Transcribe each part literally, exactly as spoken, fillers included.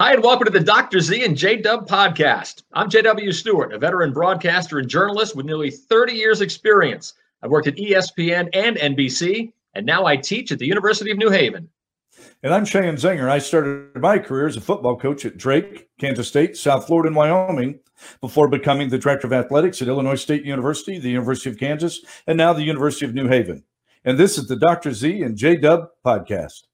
Hi, and welcome to the Doctor Z and J-Dub podcast. I'm J W. Stewart, a veteran broadcaster and journalist with nearly thirty years experience. I've worked at E S P N and N B C, and now I teach at the University of New Haven. And I'm Shayen Zenger. I started my career as a football coach at Drake, Kansas State, South Florida, and Wyoming, before becoming the director of athletics at Illinois State University, the University of Kansas, and now the University of New Haven. And this is the Doctor Z and J-Dub podcast.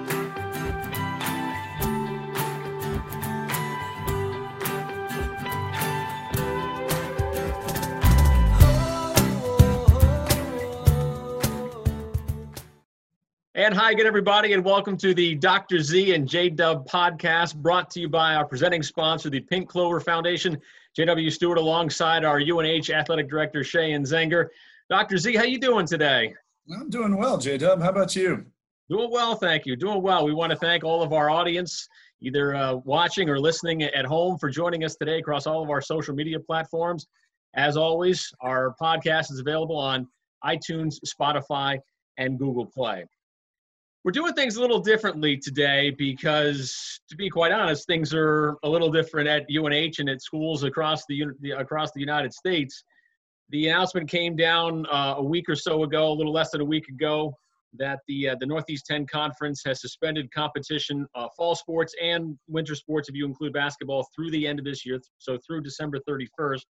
And hi again, everybody, and welcome to the Doctor Z and J-Dub podcast, brought to you by our presenting sponsor, the Pink Clover Foundation. J W. Stewart alongside our U N H athletic director, Shayen Zenger. Doctor Z, how you doing today? I'm doing well, J-Dub. How about you? Doing well, thank you. Doing well. We want to thank all of our audience, either uh, watching or listening at home, for joining us today across all of our social media platforms. As always, our podcast is available on iTunes, Spotify, and Google Play. We're doing things a little differently today because, to be quite honest, things are a little different at U N H and at schools across the across the United States. The announcement came down uh, a week or so ago, a little less than a week ago, that the uh, the Northeast ten Conference has suspended competition, uh, fall sports and winter sports, if you include basketball, through the end of this year, so through December thirty-first.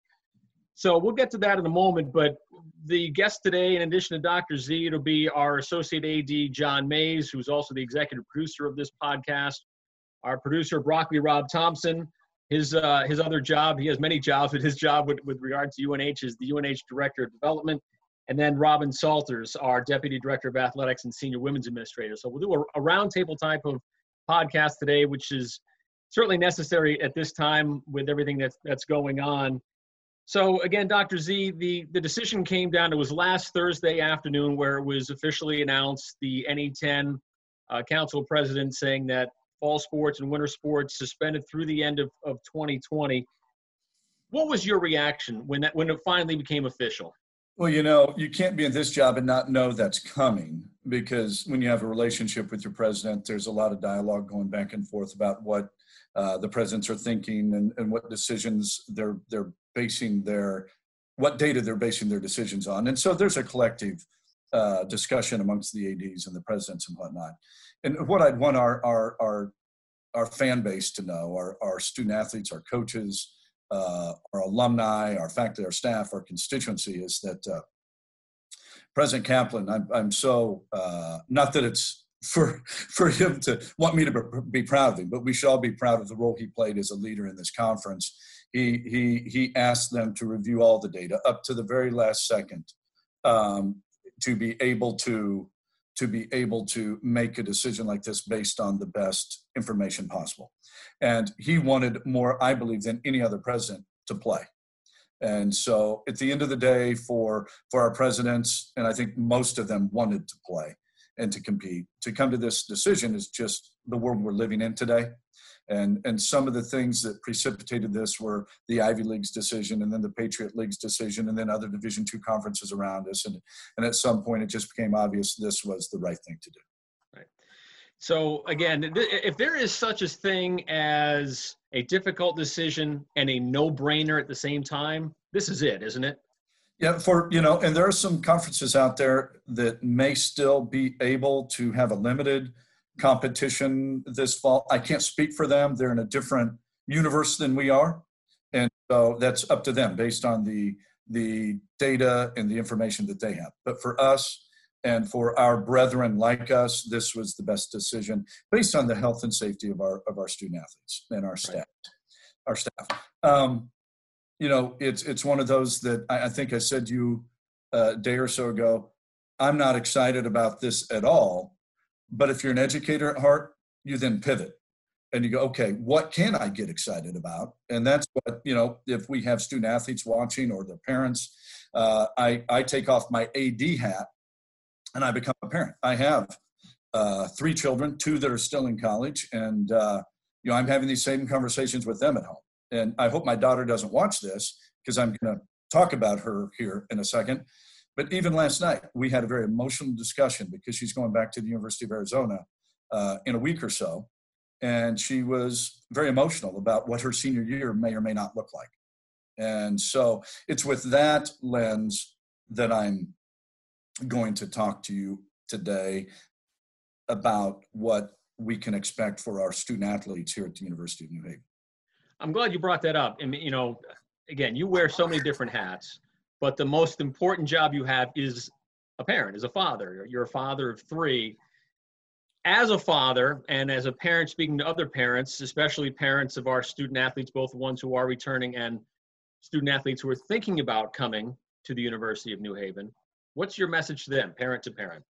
So we'll get to that in a moment, but the guest today, in addition to Doctor Z, it'll be our Associate A D, John Mays, who's also the executive producer of this podcast. Our producer, Broccoli Rob Thompson. His uh, his other job, he has many jobs, but his job with, with regard to U N H is the U N H Director of Development. And then Robin Salters, our Deputy Director of Athletics and Senior Women's Administrator. So we'll do a, a roundtable type of podcast today, which is certainly necessary at this time with everything that's, that's going on. So again, Doctor Z, the, the decision came down, it was last Thursday afternoon where it was officially announced, the N E ten uh, Council President saying that fall sports and winter sports suspended through the end of, of twenty twenty. What was your reaction when that when it finally became official? Well, you know, you can't be in this job and not know that's coming, because when you have a relationship with your president, there's a lot of dialogue going back and forth about what uh, the presidents are thinking and, and what decisions they're they're basing their, what data they're basing their decisions on. And so there's a collective uh, discussion amongst the A Ds and the presidents and whatnot. And what I'd want our our our, our fan base to know, our, our student athletes, our coaches, uh, our alumni, our faculty, our staff, our constituency, is that uh, President Kaplan, I'm, I'm so, uh, not that it's for for him to want me to be proud of him, but we should all be proud of the role he played as a leader in this conference. He he he asked them to review all the data up to the very last second, um, to be able to to be able to make a decision like this based on the best information possible. And he wanted more, I believe, than any other president to play. And so at the end of the day, for for our presidents, and I think most of them wanted to play and to compete, to come to this decision is just the world we're living in today. And and some of the things that precipitated this were the Ivy League's decision, and then the Patriot League's decision, and then other Division two conferences around us. And, and at some point, it just became obvious this was the right thing to do. Right. So again, if there is such a thing as a difficult decision and a no-brainer at the same time, this is it, isn't it? Yeah, for, you know, and there are some conferences out there that may still be able to have a limited competition this fall. I can't speak for them. They're in a different universe than we are. And so that's up to them based on the the data and the information that they have. But for us and for our brethren like us, this was the best decision based on the health and safety of our of our student athletes and our staff. Right. Our staff. Um, you know, it's it's one of those that I, I think I said to you a day or so ago, I'm not excited about this at all. But if you're an educator at heart, you then pivot and you go, okay, what can I get excited about? And that's what, you know, if we have student athletes watching or their parents, uh, I, I take off my A D hat and I become a parent. I have uh, three children, two that are still in college. And, uh, you know, I'm having these same conversations with them at home. And I hope my daughter doesn't watch this because I'm going to talk about her here in a second. But even last night, we had a very emotional discussion because she's going back to the University of Arizona uh, in a week or so. and she was very emotional about what her senior year may or may not look like. And so it's with that lens that I'm going to talk to you today about what we can expect for our student athletes here at the University of New Haven. I'm glad you brought that up. And, you know, again, you wear so many different hats, but the most important job you have is a parent, as a father. You're a father of three. As a father and as a parent speaking to other parents, especially parents of our student athletes, both the ones who are returning and student athletes who are thinking about coming to the University of New Haven, what's your message to them, parent to parent?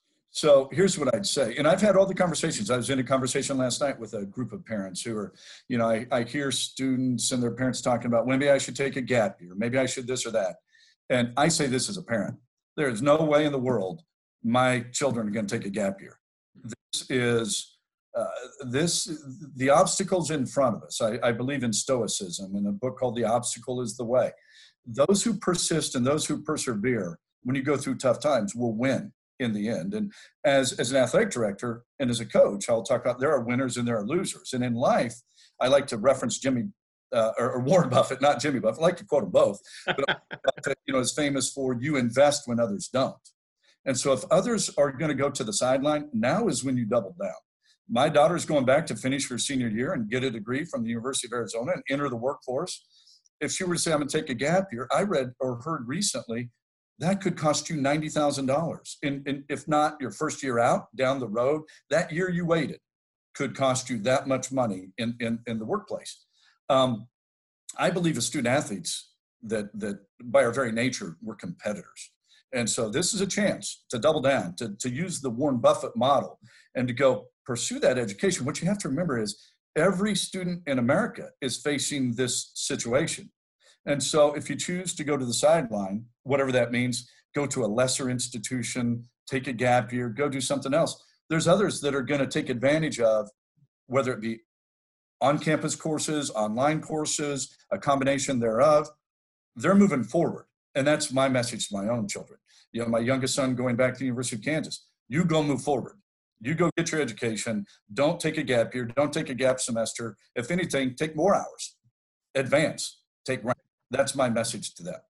So here's what I'd say. And I've had all the conversations. I was in a conversation last night with a group of parents who are, you know, I, I hear students and their parents talking about, well, maybe I should take a gap year. Maybe I should this or that. And I say this as a parent. There is no way in the world my children are going to take a gap year. This is, uh, this, the obstacles in front of us. I, I believe in Stoicism in a book called The Obstacle is the Way. Those who persist and those who persevere when you go through tough times will win in the end. And as, as an athletic director and as a coach, I'll talk about there are winners and there are losers. And in life, I like to reference Jimmy uh, or, or Warren Buffett, not Jimmy Buffett. I like to quote them both. But Buffett, you know, is famous for you invest when others don't. And so if others are going to go to the sideline, now is when you double down. My daughter's going back to finish her senior year and get a degree from the University of Arizona and enter the workforce. If she were to say, I'm going to take a gap year, I read or heard recently, that could cost you ninety thousand dollars. And, and if not your first year out, down the road, that year you waited could cost you that much money in, in, in the workplace. Um, I believe as student athletes that, that by our very nature, we're competitors. And so this is a chance to double down, to, to use the Warren Buffett model and to go pursue that education. What you have to remember is every student in America is facing this situation. And so if you choose to go to the sideline, whatever that means, go to a lesser institution, take a gap year, go do something else. There's others that are going to take advantage of, whether it be on-campus courses, online courses, a combination thereof. They're moving forward. And that's my message to my own children. You know, my youngest son going back to the University of Kansas, you go move forward. You go get your education. Don't take a gap year. Don't take a gap semester. If anything, take more hours. Advance. Take rank. That's my message to them.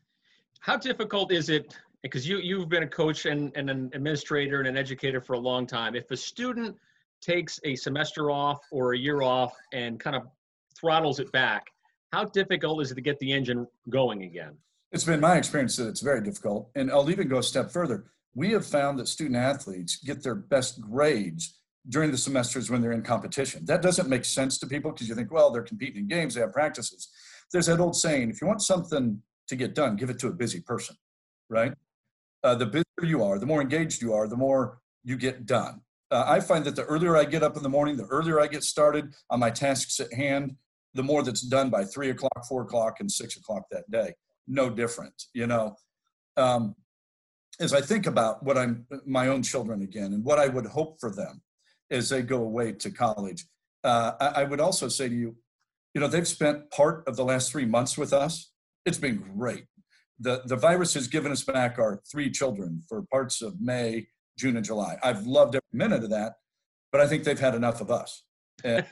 How difficult is it, because you, you've been a coach and, and an administrator and an educator for a long time. If a student takes a semester off or a year off and kind of throttles it back, how difficult is it to get the engine going again? It's been my experience that it's very difficult. And I'll even go a step further. We have found that student athletes get their best grades during the semesters when they're in competition. That doesn't make sense to people because you think, well, they're competing in games, they have practices. There's that old saying, if you want something to get done, give it to a busy person, right? Uh, the busier you are, the more engaged you are, the more you get done. Uh, I find that the earlier I get up in the morning, the earlier I get started on my tasks at hand, the more that's done by three o'clock, four o'clock, and six o'clock that day. No different, you know. Um, as I think about what I'm, my own children again, and what I would hope for them as they go away to college, uh, I, I would also say to you, you know, they've spent part of the last three months with us. It's been great. The, the virus has given us back our three children for parts of May, June, and July. I've loved every minute of that, but I think they've had enough of us. And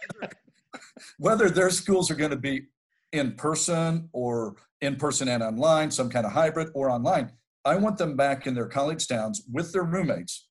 whether their schools are going to be in person or in person and online, some kind of hybrid or online, I want them back in their college towns with their roommates,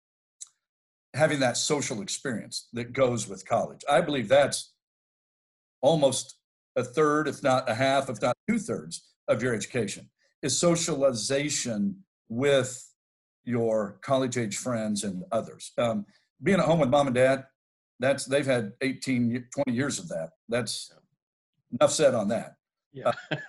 having that social experience that goes with college. I believe that's almost a third, if not a half, if not two thirds of your education is socialization with your college age friends and others. Um, being at home with mom and dad, that's, they've had eighteen, twenty years of that. That's enough said on that. Yeah.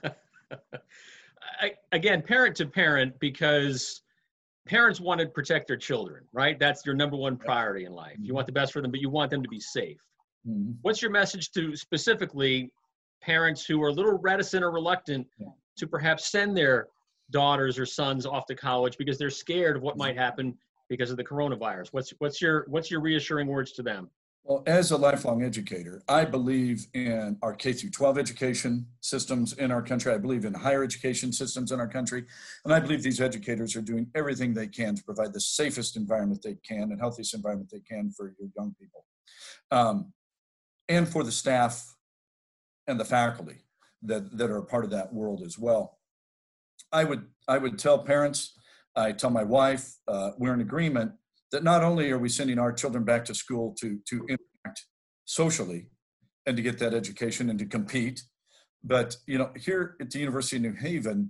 I, again, parent to parent, because parents want to protect their children, right? That's your number one priority in life. You want the best for them, but you want them to be safe. Mm-hmm. What's your message to specifically parents who are a little reticent or reluctant yeah. to perhaps send their daughters or sons off to college because they're scared of what might happen because of the coronavirus? What's, what's your, what's your reassuring words to them? Well, as a lifelong educator, I believe in our K through twelve education systems in our country. I believe in higher education systems in our country. And I believe these educators are doing everything they can to provide the safest environment they can and healthiest environment they can for your young people. um, and for the staff and the faculty that, that are a part of that world as well. I would, I would tell parents, I tell my wife, uh, we're in agreement that not only are we sending our children back to school to, to interact socially and to get that education and to compete, but, you know, here at the University of New Haven,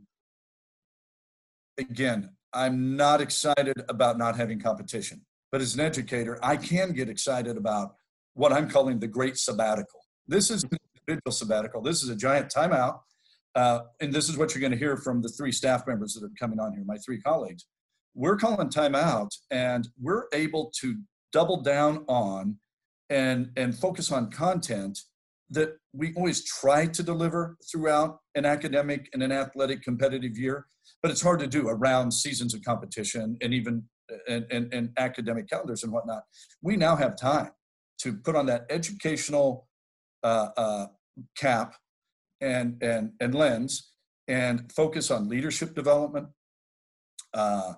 again, I'm not excited about not having competition, but as an educator, I can get excited about what I'm calling the great sabbatical. This is an individual sabbatical. This is a giant timeout. Uh, and this is what you're going to hear from the three staff members that are coming on here, my three colleagues. We're calling timeout, and we're able to double down on and, and focus on content that we always try to deliver throughout an academic and an athletic competitive year, but it's hard to do around seasons of competition and even and, and, and academic calendars and whatnot. We now have time to put on that educational uh, uh, cap and, and, and lens and focus on leadership development, uh,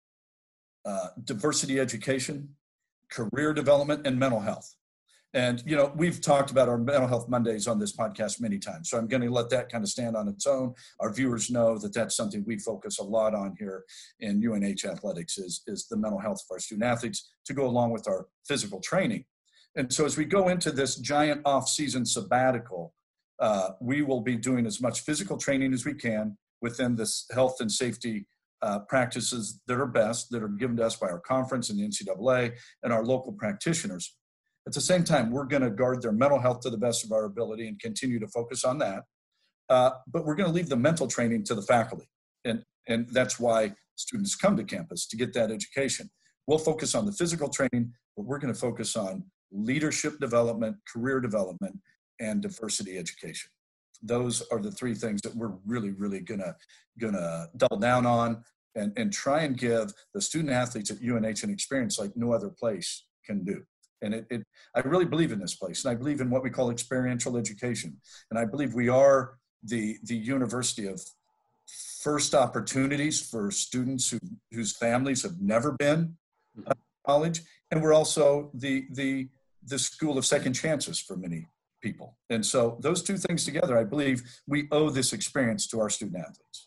uh, diversity education, career development, and mental health. And, you know, we've talked about our Mental Health Mondays on this podcast many times, so I'm going to let that kind of stand on its own. Our viewers know that that's something we focus a lot on here in U N H Athletics is, is the mental health of our student athletes to go along with our physical training. And so as we go into this giant off-season sabbatical, uh, we will be doing as much physical training as we can within this health and safety uh, practices that are best, that are given to us by our conference and the N C double A and our local practitioners. At the same time, we're going to guard their mental health to the best of our ability and continue to focus on that. Uh, but we're going to leave the mental training to the faculty. And, and that's why students come to campus, to get that education. We'll focus on the physical training, but we're going to focus on leadership development, career development, and diversity education. Those are the three things that we're really, really going to gonna double down on and, and try and give the student athletes at U N H an experience like no other place can do. And it, it, I really believe in this place, and I believe in what we call experiential education. And I believe we are the, the university of first opportunities for students who, whose families have never been to college. And we're also the, the, the school of second chances for many people. And so those two things together, I believe we owe this experience to our student athletes.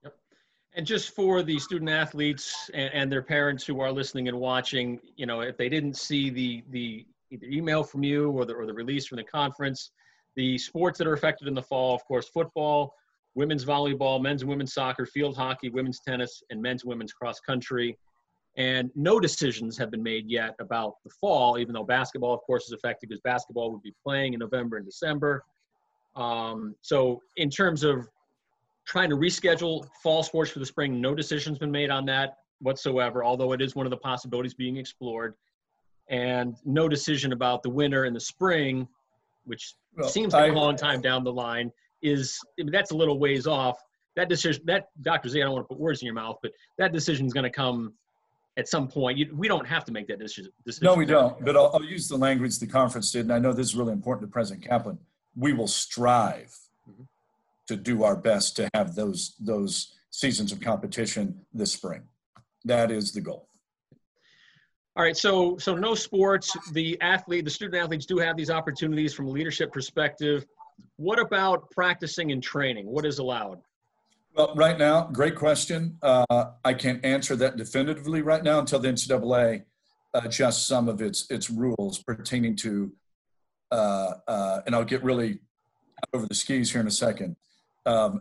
And just for the student athletes and, and their parents who are listening and watching, you know, if they didn't see the the either email from you or the, or the release from the conference, the sports that are affected in the fall, of course, football, women's volleyball, men's and women's soccer, field hockey, women's tennis, and men's and women's cross country. And no decisions have been made yet about the fall, even though basketball, of course, is affected because basketball would be playing in November and December. Um, so in terms of trying to reschedule fall sports for the spring, no decision's been made on that whatsoever, although it is one of the possibilities being explored. And no decision about the winter and the spring, which well, seems like I, a long time down the line, is I mean, that's a little ways off. That decision, that Doctor Z, I don't want to put words in your mouth, but that decision is going to come at some point. You, we don't have to make that decision. decision no, we don't. But I'll, I'll use the language the conference did, and I know this is really important to President Kaplan. We will strive mm-hmm. to do our best to have those those seasons of competition this spring. That is the goal. All right, so so no sports. The athlete, the student athletes do have these opportunities from a leadership perspective. What about practicing and training? What is allowed? Well, right now, great question. Uh, I can't answer that definitively right now until the N C double A adjusts some of its its rules pertaining to, uh, uh, and I'll get really over the skis here in a second. Um,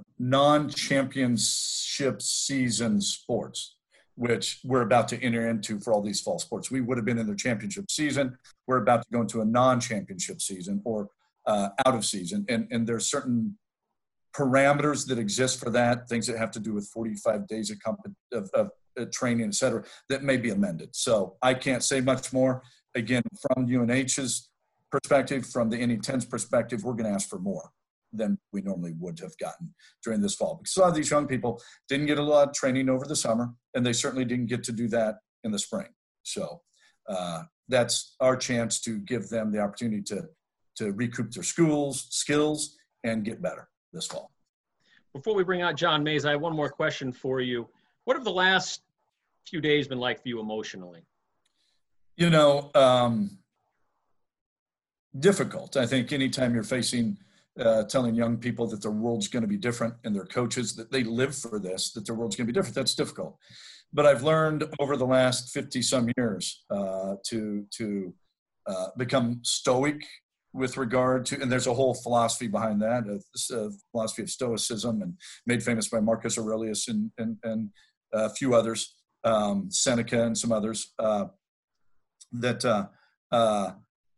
non-championship season sports, which we're about to enter into for all these fall sports. We would have been in the championship season. We're about to go into a non-championship season or uh, out of season. And, and there's certain parameters that exist for that, things that have to do with forty-five days of, comp- of, of uh, training, et cetera, that may be amended. So I can't say much more. Again, from U N H's perspective, from the N E ten's perspective, we're going to ask for more than we normally would have gotten during this fall. Because a lot of these young people didn't get a lot of training over the summer, and they certainly didn't get to do that in the spring. So uh, that's our chance to give them the opportunity to, to recoup their schools, skills, and get better this fall. Before we bring out John Mays, I have one more question for you. What have the last few days been like for you emotionally? You know, um, difficult. I think anytime you're facing uh, telling young people that their world's going to be different and their coaches that they live for this, that their world's going to be different, that's difficult. But I've learned over the last fifty some years uh, to to uh, become stoic with regard to, and there's a whole philosophy behind that, a, a philosophy of stoicism, and made famous by Marcus Aurelius and and, and a few others, um, Seneca and some others. Uh, that uh, uh,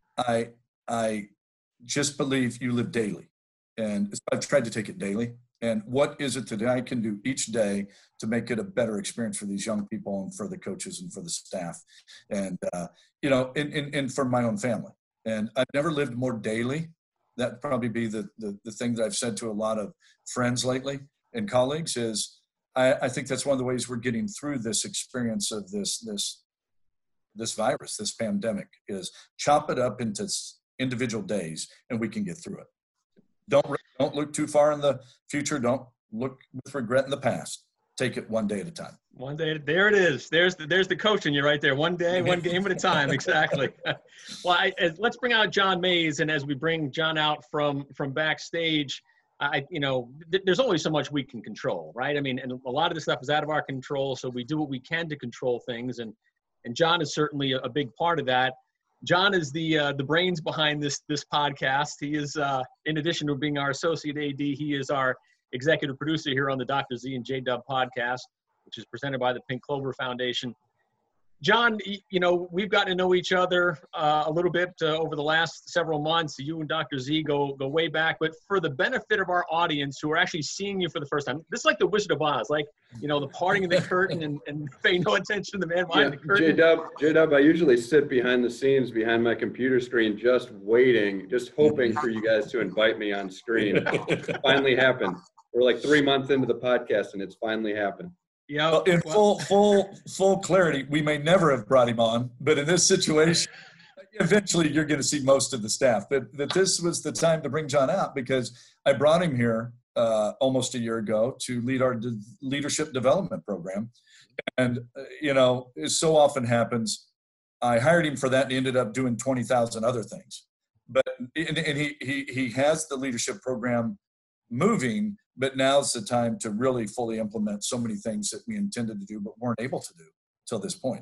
I I just believe you live daily, and I've tried to take it daily. And what is it that I can do each day to make it a better experience for these young people and for the coaches and for the staff, and uh, you know, and, and, and for my own family. And I've never lived more daily. That'd probably be the, the, the thing that I've said to a lot of friends lately and colleagues is I, I think that's one of the ways we're getting through this experience of this, this, this virus, this pandemic, is chop it up into individual days and we can get through it. Don't, don't look too far in the future. Don't look with regret in the past. Take it one day at a time. One day, there it is. There's the, there's the coach in you right there. One day, one game at a time. Exactly. Well, I, as, let's bring out John Mays, and as we bring John out from from backstage, I you know th- there's only so much we can control, right? I mean, and a lot of this stuff is out of our control, so we do what we can to control things, and and John is certainly a, a big part of that. John is the uh, the brains behind this this podcast. He is, uh, in addition to being our associate A D, he is our executive producer here on the Doctor Z and J-Dub podcast, which is presented by the Pink Clover Foundation. John, you know, we've gotten to know each other uh, a little bit uh, over the last several months. You and Doctor Z go go way back, but for the benefit of our audience who are actually seeing you for the first time, this is like the Wizard of Oz, like, you know, the parting of the curtain and, and paying no attention to the man behind yeah, the curtain. J-Dub, J-Dub, I usually sit behind the scenes, behind my computer screen, just waiting, just hoping for you guys to invite me on screen. It finally happened. We're like three months into the podcast and it's finally happened. Yeah. Well, in full, full, full clarity, we may never have brought him on, but in this situation, eventually you're going to see most of the staff. But that this was the time to bring John out because I brought him here uh, almost a year ago to lead our de- leadership development program, and uh, you know, it so often happens. I hired him for that, and he ended up doing twenty thousand other things. But and, and he he he has the leadership program moving, but now's the time to really fully implement so many things that we intended to do but weren't able to do till this point.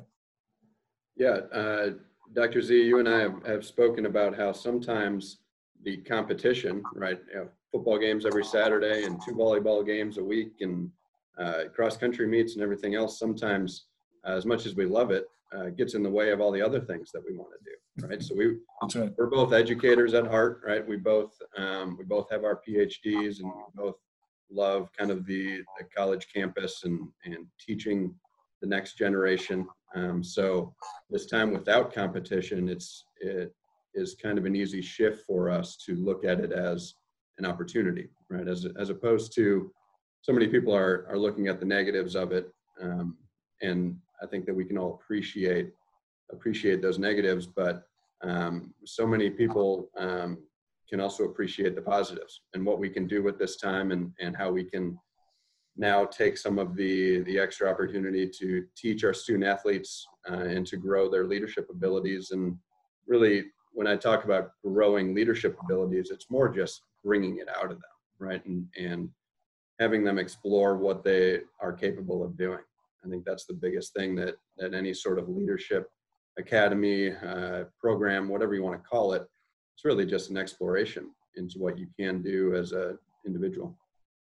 Yeah, uh, Doctor Z, you and I have, have spoken about how sometimes the competition, right, you know, football games every Saturday and two volleyball games a week and uh, cross-country meets and everything else, sometimes, uh, as much as we love it, uh, gets in the way of all the other things that we want to do, right? So we, That's right. we're both educators at heart, right? We both, um, we both have our P H Ds and we both love kind of the, the college campus and, and teaching the next generation. Um, so this time without competition, it's, it is kind of an easy shift for us to look at it as an opportunity, right? As, as opposed to so many people are, are looking at the negatives of it. Um, and I think that we can all appreciate, appreciate those negatives, but um, so many people um, can also appreciate the positives and what we can do with this time and, and how we can now take some of the, the extra opportunity to teach our student athletes uh, and to grow their leadership abilities. And really, when I talk about growing leadership abilities, it's more just bringing it out of them, right? And, and having them explore what they are capable of doing. I think that's the biggest thing that, that any sort of leadership academy, uh, program, whatever you want to call it, it's really just an exploration into what you can do as an individual.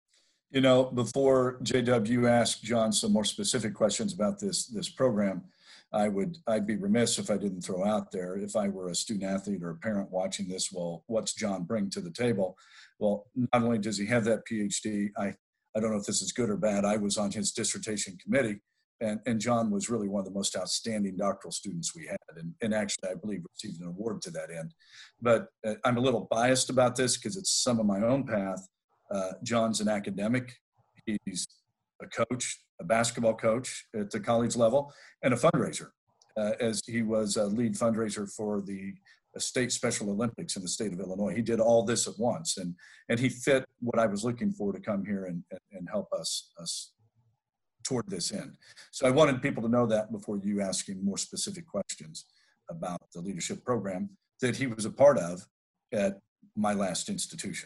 You know, before J W asked John some more specific questions about this this program, I would I'd be remiss if I didn't throw out there, if I were a student athlete or a parent watching this, well, what's John bring to the table? Well, not only does he have that P H D, I I don't know if this is good or bad. I was on his dissertation committee, and, and John was really one of the most outstanding doctoral students we had, and, and actually, I believe, received an award to that end. But uh, I'm a little biased about this because it's some of my own path. Uh, John's an academic. He's a coach, a basketball coach at the college level, and a fundraiser, uh, as he was a lead fundraiser for the state Special Olympics in the state of Illinois. He did all this at once, and and he fit what I was looking for to come here and, and, and help us, us toward this end. So I wanted people to know that before you asking more specific questions about the leadership program that he was a part of at my last institution.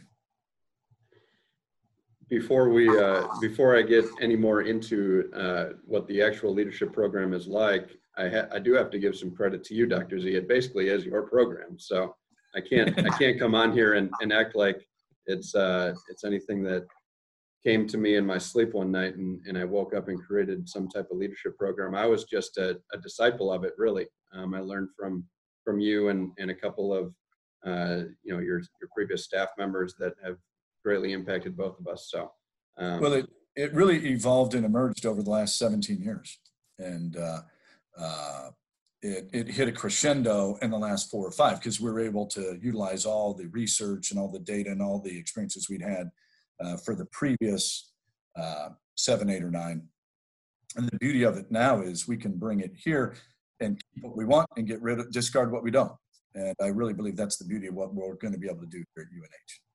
Before we, uh, before I get any more into uh, what the actual leadership program is like, I, ha- I do have to give some credit to you, Doctor Z. It basically is your program, so I can't, I can't come on here and, and act like it's, uh, it's anything that came to me in my sleep one night and, and I woke up and created some type of leadership program. I was just a, a disciple of it, really. Um, I learned from from you and, and a couple of uh, you know your your previous staff members that have greatly impacted both of us. So, um, well, it it really evolved and emerged over the last seventeen years, and uh, uh, it it hit a crescendo in the last four or five because we were able to utilize all the research and all the data and all the experiences we'd had uh, for the previous uh, seven, eight, or nine. And the beauty of it now is we can bring it here and keep what we want and get rid of, discard what we don't. And I really believe that's the beauty of what we're going to be able to do here at U N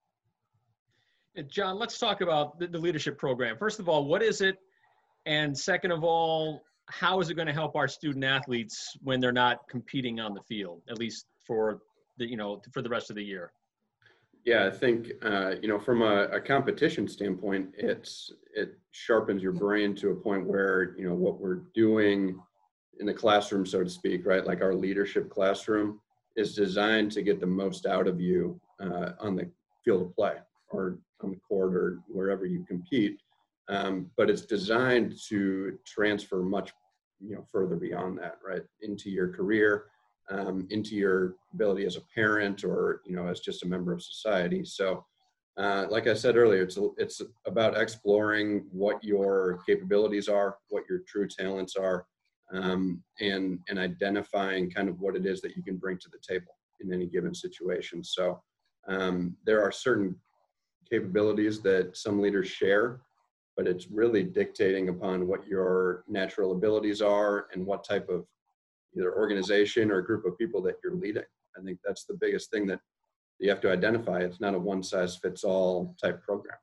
H. John, let's talk about the, the leadership program. First of all, what is it? And second of all, how is it going to help our student athletes when they're not competing on the field, at least for the, you know, for the rest of the year? Yeah, I think, uh, you know, from a, a competition standpoint, it's, it sharpens your brain to a point where, you know, what we're doing in the classroom, so to speak, right? Like our leadership classroom is designed to get the most out of you uh, on the field of play or on the court or wherever you compete. Um, but it's designed to transfer much, you know, further beyond that, right? Into your career, um, into your ability as a parent or, you know, as just a member of society. So, uh, like I said earlier, it's, it's about exploring what your capabilities are, what your true talents are, um, and, and identifying kind of what it is that you can bring to the table in any given situation. So, um, there are certain capabilities that some leaders share, but it's really dictating upon what your natural abilities are and what type of either organization or group of people that you're leading. I think that's the biggest thing that you have to identify. It's not a one size fits all type program.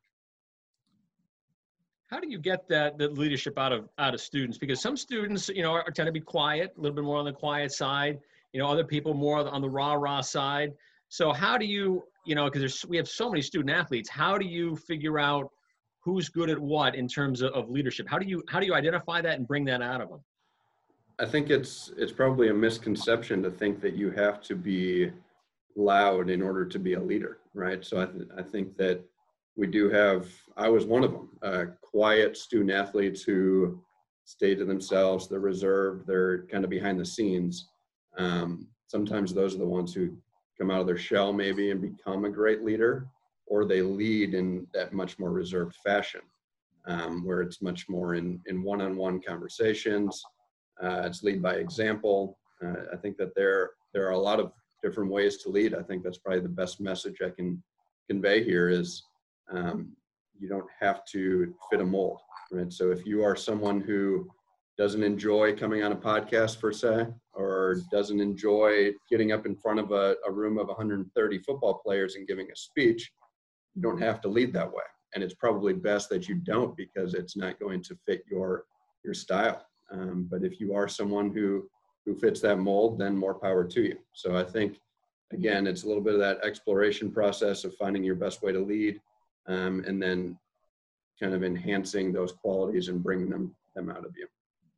How do you get that, that leadership out of, out of students? Because some students, you know, are, tend to be quiet, a little bit more on the quiet side, you know, other people more on the rah rah side. So how do you, you know, because there's, we have so many student athletes, how do you figure out who's good at what in terms of, of leadership? How do you, how do you identify that and bring that out of them? I think it's, it's probably a misconception to think that you have to be loud in order to be a leader, right? So I, th- I think that we do have, I was one of them, uh, quiet student athletes who stay to themselves, they're reserved, they're kind of behind the scenes. Um, sometimes those are the ones who come out of their shell maybe and become a great leader, or they lead in that much more reserved fashion, um, where it's much more in, in one-on-one conversations. Uh, it's lead by example. Uh, I think that there, there are a lot of different ways to lead. I think that's probably the best message I can convey here is um, you don't have to fit a mold, right? So if you are someone who doesn't enjoy coming on a podcast per se, or doesn't enjoy getting up in front of a, a room of one hundred thirty football players and giving a speech, you don't have to lead that way. And it's probably best that you don't, because it's not going to fit your, your style. Um, but if you are someone who, who fits that mold, then more power to you. So I think, again, it's a little bit of that exploration process of finding your best way to lead, um, and then kind of enhancing those qualities and bringing them, them out of you.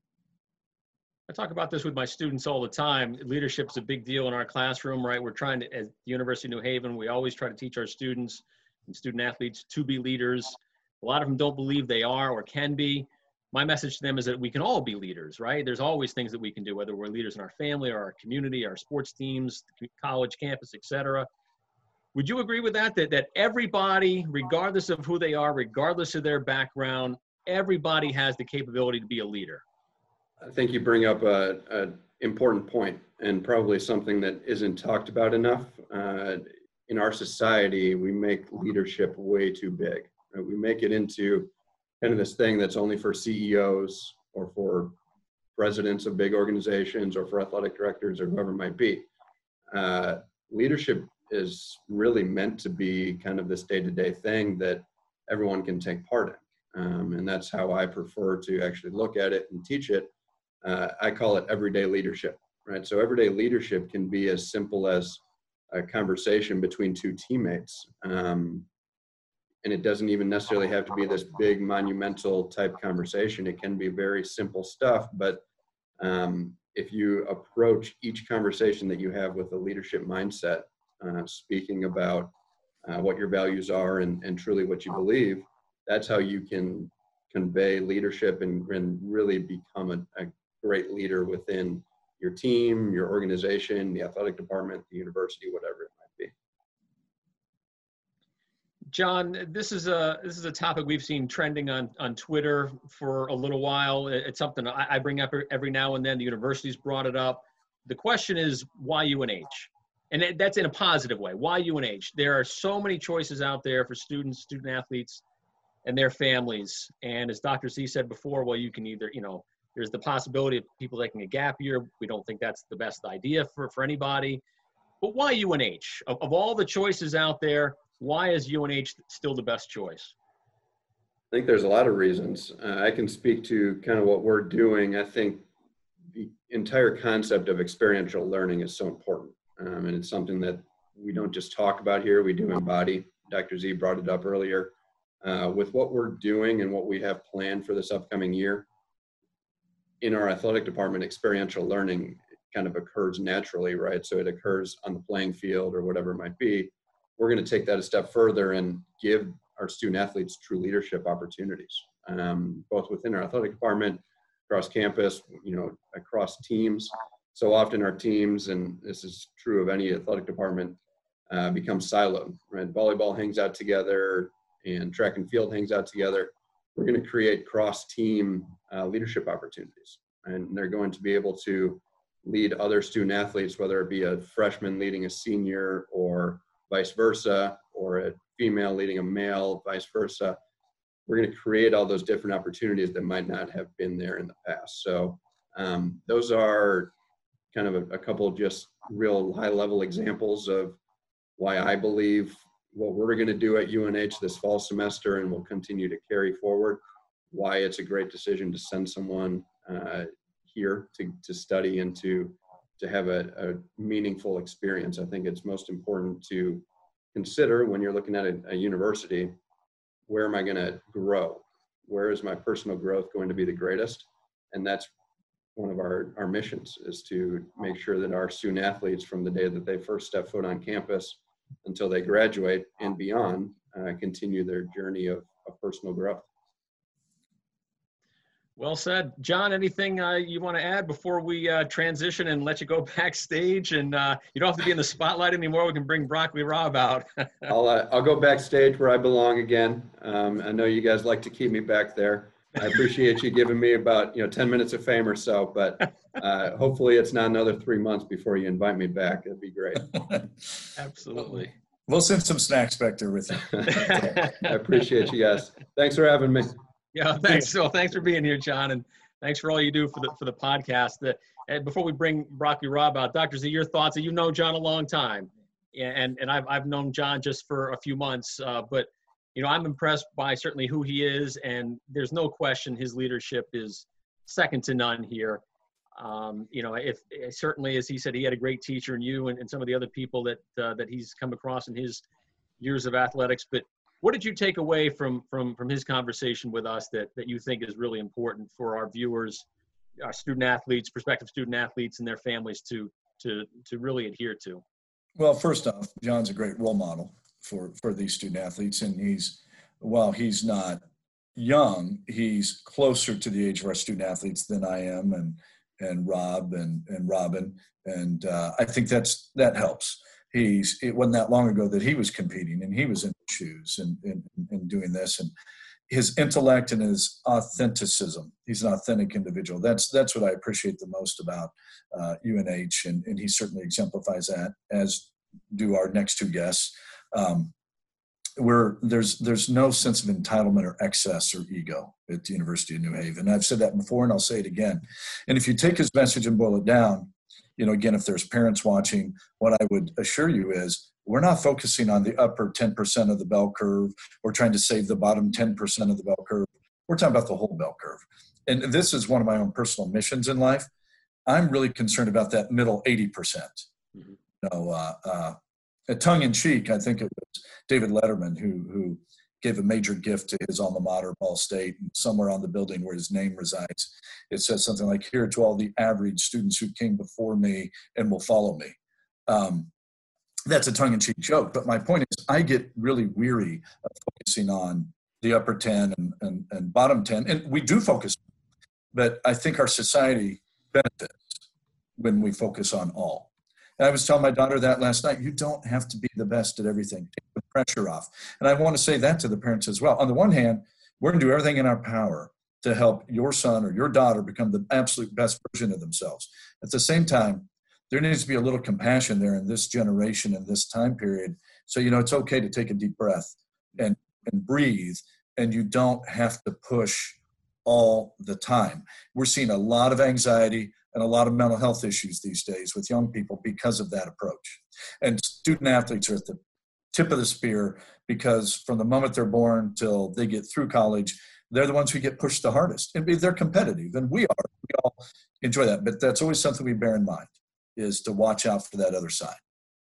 I talk about this with my students all the time. Leadership is a big deal in our classroom, right? We're trying to, at the University of New Haven, we always try to teach our students and student athletes to be leaders. A lot of them don't believe they are or can be. My message to them is that we can all be leaders, right? There's always things that we can do, whether we're leaders in our family or our community, our sports teams, college campus, et cetera. Would you agree with that, that, that everybody, regardless of who they are, regardless of their background, everybody has the capability to be a leader? I think you bring up a, a important point, and probably something that isn't talked about enough. Uh, in our society, we make leadership way too big. Right? We make it into kind of this thing that's only for C E Os or for presidents of big organizations or for athletic directors or whoever it might be. Uh, leadership is really meant to be kind of this day-to-day thing that everyone can take part in. Um, and that's how I prefer to actually look at it and teach it. Uh, I call it everyday leadership, right? So everyday leadership can be as simple as a conversation between two teammates. Um, and it doesn't even necessarily have to be this big monumental type conversation. It can be very simple stuff, but um, if you approach each conversation that you have with a leadership mindset, uh, speaking about uh, what your values are and, and truly what you believe, that's how you can convey leadership and, and really become a, a great leader within your team, your organization, the athletic department, the university, whatever it might be. John, this is a this is a topic we've seen trending on on Twitter for a little while. It's something I, I bring up every now and then. The university's brought it up. The question is, why U N H? And that's in a positive way. Why U N H? There are so many choices out there for students, student athletes, and their families. And as Doctor Z said before, well, you can either, you know, there's the possibility of people taking a gap year. We don't think that's the best idea for, for anybody. But why U N H? Of, of all the choices out there, why is U N H still the best choice? I think there's a lot of reasons. Uh, I can speak to kind of what we're doing. I think the entire concept of experiential learning is so important. Um, and it's something that we don't just talk about here, we do embody. Doctor Z brought it up earlier. Uh, with what we're doing and what we have planned for this upcoming year, in our athletic department, experiential learning kind of occurs naturally, right? So it occurs on the playing field or whatever it might be. We're going to take that a step further and give our student athletes true leadership opportunities, um, both within our athletic department, across campus, you know, across teams. So often our teams, and this is true of any athletic department, uh, become siloed, right? Volleyball hangs out together and track and field hangs out together. We're going to create cross-team uh, leadership opportunities, and they're going to be able to lead other student athletes, whether it be a freshman leading a senior or vice versa, or a female leading a male, vice versa. We're going to create all those different opportunities that might not have been there in the past. So um, those are kind of a, a couple of just real high-level examples of why I believe what we're going to do at U N H this fall semester and will continue to carry forward, why it's a great decision to send someone uh, here to, to study and to to have a, a meaningful experience. I think it's most important to consider when you're looking at a, a university, where am I going to grow? Where is my personal growth going to be the greatest? And that's one of our, our missions, is to make sure that our student athletes, from the day that they first step foot on campus until they graduate and beyond, uh, continue their journey of, of personal growth. Well said. John, anything uh, you want to add before we uh, transition and let you go backstage? And uh, you don't have to be in the spotlight anymore. We can bring Broccoli Rob out. I'll, uh, I'll go backstage where I belong again. Um, I know you guys like to keep me back there. I appreciate you giving me about, you know, ten minutes of fame or so, but uh, hopefully it's not another three months before you invite me back. It'd be great. Absolutely. We'll send some snacks back there with you. I appreciate you guys. Thanks for having me. Yeah, thanks. Well, thanks for being here, John, and thanks for all you do for the for the podcast. The, and before we bring Broccoli Rob out, Doctor Z, your thoughts? You've known John a long time, and and I've I've known John just for a few months, uh, but you know, I'm impressed by certainly who he is, and there's no question his leadership is second to none here. Um, you know, if certainly, as he said, he had a great teacher in you and, and some of the other people that uh, that he's come across in his years of athletics. But what did you take away from from from his conversation with us that that you think is really important for our viewers, our student athletes, prospective student athletes, and their families to to to really adhere to? Well, first off, John's a great role model for for these student athletes, and he's, while he's not young, he's closer to the age of our student athletes than I am, and and Rob and and Robin, and uh, I think that's that helps. He's it wasn't that long ago that he was competing, and he was in shoes and and, and doing this, and his intellect and his authenticism. He's an authentic individual. That's that's what I appreciate the most about uh, U N H, and, and he certainly exemplifies that, as do our next two guests. Um, where there's there's no sense of entitlement or excess or ego at the University of New Haven. I've said that before, and I'll say it again. And if you take his message and boil it down, you know, again, if there's parents watching, what I would assure you is we're not focusing on the upper ten percent of the bell curve. We're trying to save the bottom ten percent of the bell curve. We're talking about the whole bell curve. And this is one of my own personal missions in life. I'm really concerned about that middle eighty percent. Mm-hmm. You know, uh, uh, uh, tongue in cheek, I think it was David Letterman who who gave a major gift to his alma mater, Ball State, and somewhere on the building where his name resides, it says something like, "Here to all the average students who came before me and will follow me." Um, that's a tongue-in-cheek joke, but my point is I get really weary of focusing on the upper ten and, and, and bottom ten, and we do focus, but I think our society benefits when we focus on all. And I was telling my daughter that last night. You don't have to be the best at everything. Take the pressure off. And I want to say that to the parents as well. On the one hand, we're going to do everything in our power to help your son or your daughter become the absolute best version of themselves. At the same time, there needs to be a little compassion there in this generation and this time period. So, you know, it's okay to take a deep breath and, and breathe, and you don't have to push all the time. We're seeing a lot of anxiety and a lot of mental health issues these days with young people because of that approach. And student athletes are at the tip of the spear because from the moment they're born till they get through college, they're the ones who get pushed the hardest. And they're competitive, and we are. We all enjoy that. But that's always something we bear in mind, is to watch out for that other side.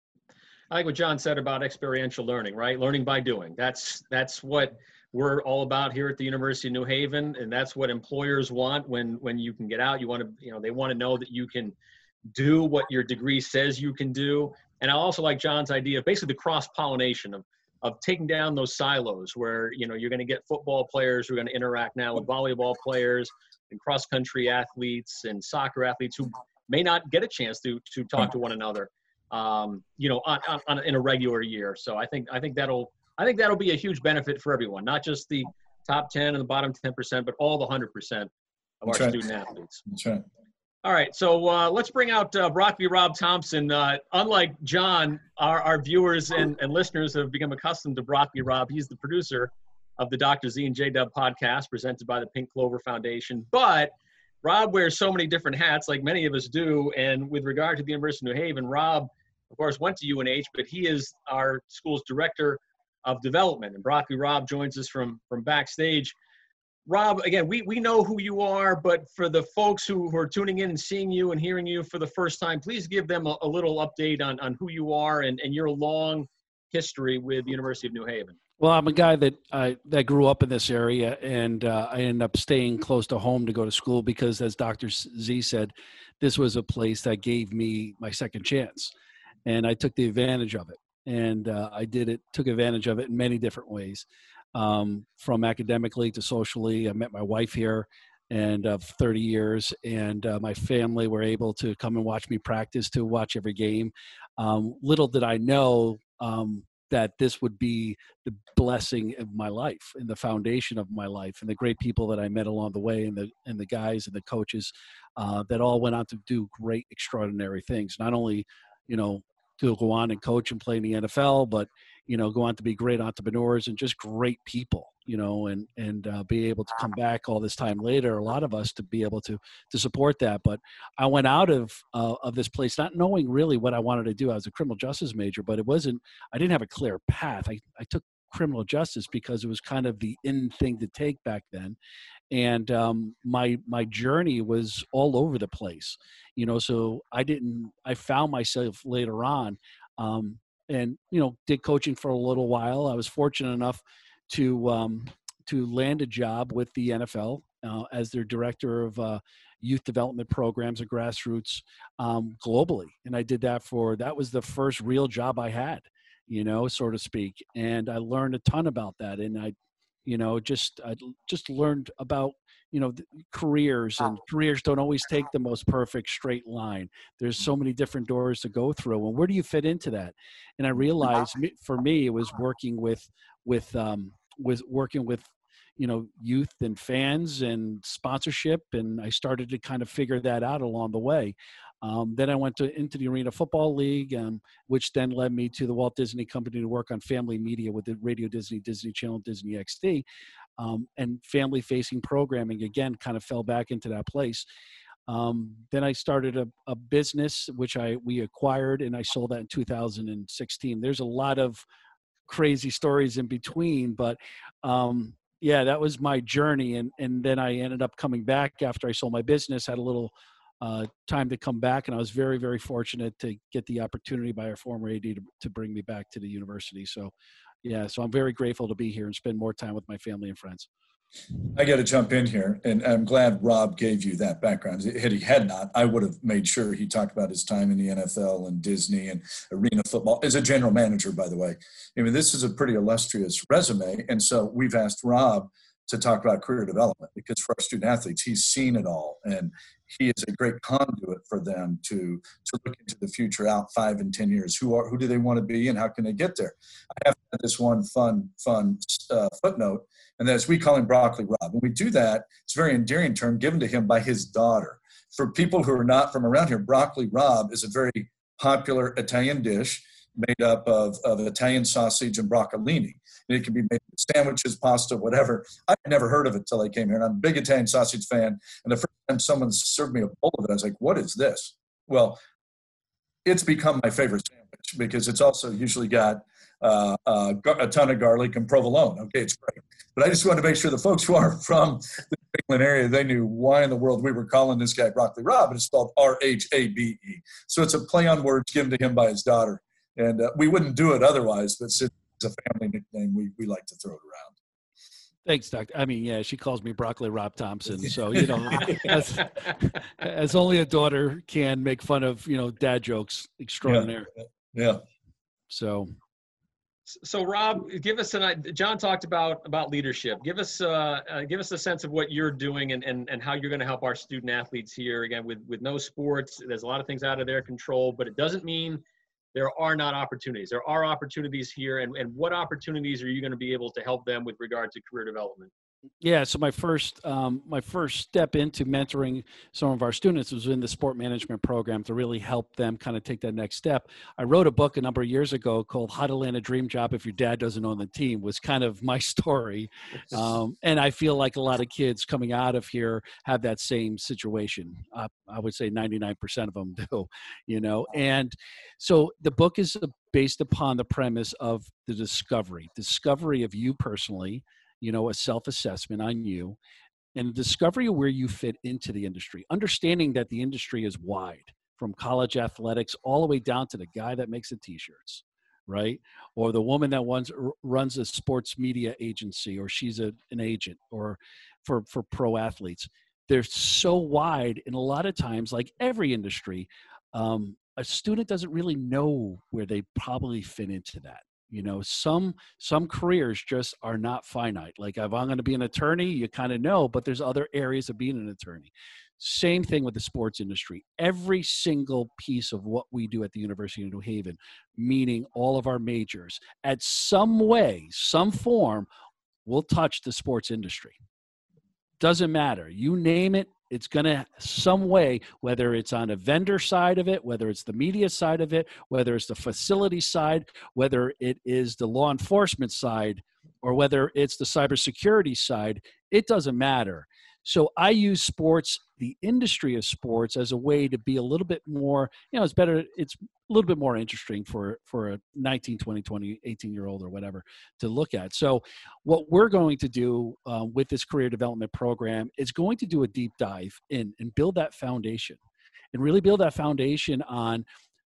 I like what John said about experiential learning, right? Learning by doing. That's that's what we're all about here at the University of New Haven, and that's what employers want when when you can get out. You want to, you know, they want to know that you can do what your degree says you can do. And I also like John's idea of basically the cross-pollination of of taking down those silos where, you know, you're going to get football players who are going to interact now with volleyball players and cross-country athletes and soccer athletes who may not get a chance to to talk to one another, um, you know, on, on, on in a regular year. So I think I think that'll I think that'll be a huge benefit for everyone, not just the top ten and the bottom ten percent, but all the one hundred percent of That's our right. student athletes. That's right. All right, so uh, let's bring out uh, Broccoli Rob Thompson. Uh, unlike John, our, our viewers and, and listeners have become accustomed to Broccoli Rob. He's the producer of the Doctor Z and J-Dub podcast presented by the Pink Clover Foundation. But Rob wears so many different hats, like many of us do. And with regard to the University of New Haven, Rob, of course, went to U N H, but he is our school's director of development. And Broccoli Rob joins us from, from backstage. Rob, again, we, we know who you are, but for the folks who, who are tuning in and seeing you and hearing you for the first time, please give them a, a little update on, on who you are and, and your long history with the University of New Haven. Well, I'm a guy that I that grew up in this area, and uh, I ended up staying close to home to go to school because, as Doctor Z said, this was a place that gave me my second chance, and I took the advantage of it. And uh, I did it, took advantage of it in many different ways, um, from academically to socially. I met my wife here, and of uh, thirty years, and uh, my family were able to come and watch me practice, to watch every game. Um, little did I know um, that this would be the blessing of my life and the foundation of my life, and the great people that I met along the way, and the and the guys and the coaches uh, that all went on to do great, extraordinary things. Not only, you know, to go on and coach and play in the N F L, but, you know, go on to be great entrepreneurs and just great people, you know, and, and uh, be able to come back all this time later, a lot of us, to be able to, to support that. But I went out of, uh, of this place not knowing really what I wanted to do. I was a criminal justice major, but it wasn't, I didn't have a clear path. I, I took criminal justice because it was kind of the in thing to take back then. And um, my my journey was all over the place, you know. So I didn't. I found myself later on, um, and you know, did coaching for a little while. I was fortunate enough to um, to land a job with the N F L uh, as their director of uh, youth development programs and grassroots um, globally, and I did that for. That was the first real job I had, you know, so to speak, and I learned a ton about that, and I. You know, just I just learned about, you know, careers, and careers don't always take the most perfect straight line. There's so many different doors to go through, and where do you fit into that? And I realized for me, it was working with with um, with working with, you know, youth and fans and sponsorship, and I started to kind of figure that out along the way. Um, then I went to into the Arena Football League, um, which then led me to the Walt Disney Company to work on family media with the Radio Disney, Disney Channel, Disney X D, um, and family-facing programming. Again, kind of fell back into that place. Um, then I started a, a business which I we acquired, and I sold that in two thousand sixteen. There's a lot of crazy stories in between, but um, yeah, that was my journey. And and then I ended up coming back after I sold my business, had a little uh, time to come back. And I was very, very fortunate to get the opportunity by our former A D to, to bring me back to the university. So, yeah, so I'm very grateful to be here and spend more time with my family and friends. I got to jump in here, and I'm glad Rob gave you that background. Had he had not, I would have made sure he talked about his time in the N F L and Disney and arena football as a general manager, by the way. I mean, this is a pretty illustrious resume, and so we've asked Rob to talk about career development because for our student athletes, he's seen it all, and he is a great conduit for them to to look into the future out five and ten years. Who are who do they want to be, and how can they get there? I have this one fun fun uh, footnote, and that's we call him Broccoli Rob. And we do that. It's a very endearing term given to him by his daughter. For people who are not from around here, Broccoli Rob is a very popular Italian dish made up of, of Italian sausage and broccolini. And it can be made with sandwiches, pasta, whatever. I'd never heard of it till I came here, and I'm a big Italian sausage fan. And the first time someone served me a bowl of it, I was like, what is this? Well, it's become my favorite sandwich because it's also usually got uh, uh, a ton of garlic and provolone. Okay, it's great. But I just wanted to make sure the folks who are from the New England area, they knew why in the world we were calling this guy Broccoli Rob, and it's spelled R H A B E. So it's a play on words given to him by his daughter. And uh, we wouldn't do it otherwise, but since it's a family nickname, we, we like to throw it around. Thanks, Doctor. I mean, yeah, she calls me Broccoli Rob Thompson. So, you know, as, as only a daughter can make fun of, you know, dad jokes extraordinaire. Yeah. yeah. So. So Rob, give us an. John talked about about leadership. Give us uh, uh, give us a sense of what you're doing and, and, and how you're going to help our student athletes here. Again, with with no sports, there's a lot of things out of their control, but it doesn't mean there are not opportunities. There are opportunities here, and, and what opportunities are you going to be able to help them with regard to career development? Yeah, so my first um, my first step into mentoring some of our students was in the sport management program to really help them kind of take that next step. I wrote a book a number of years ago called How to Land a Dream Job If Your Dad Doesn't Own the Team, was kind of my story. Um, and I feel like a lot of kids coming out of here have that same situation. Uh, I would say ninety-nine percent of them do, you know. And so the book is based upon the premise of the discovery, discovery of you personally, you know, a self-assessment on you, and discovery of where you fit into the industry, understanding that the industry is wide, from college athletics all the way down to the guy that makes the t-shirts, right? Or the woman that runs, runs a sports media agency, or she's a, an agent, or for, for pro athletes. They're so wide, and a lot of times, like every industry, um, a student doesn't really know where they probably fit into that. You know, some some careers just are not finite. Like if I'm going to be an attorney, you kind of know, but there's other areas of being an attorney. Same thing with the sports industry. Every single piece of what we do at the University of New Haven, meaning all of our majors, at some way, some form, will touch the sports industry. Doesn't matter. You name it, it's going to some way, whether it's on a vendor side of it, whether it's the media side of it, whether it's the facility side, whether it is the law enforcement side, or whether it's the cybersecurity side, it doesn't matter. So I use sports, the industry of sports, as a way to be a little bit more, you know, it's better, it's a little bit more interesting for, for a nineteen, twenty, twenty, eighteen year old or whatever to look at. So what we're going to do uh, with this career development program is going to do a deep dive in and build that foundation, and really build that foundation on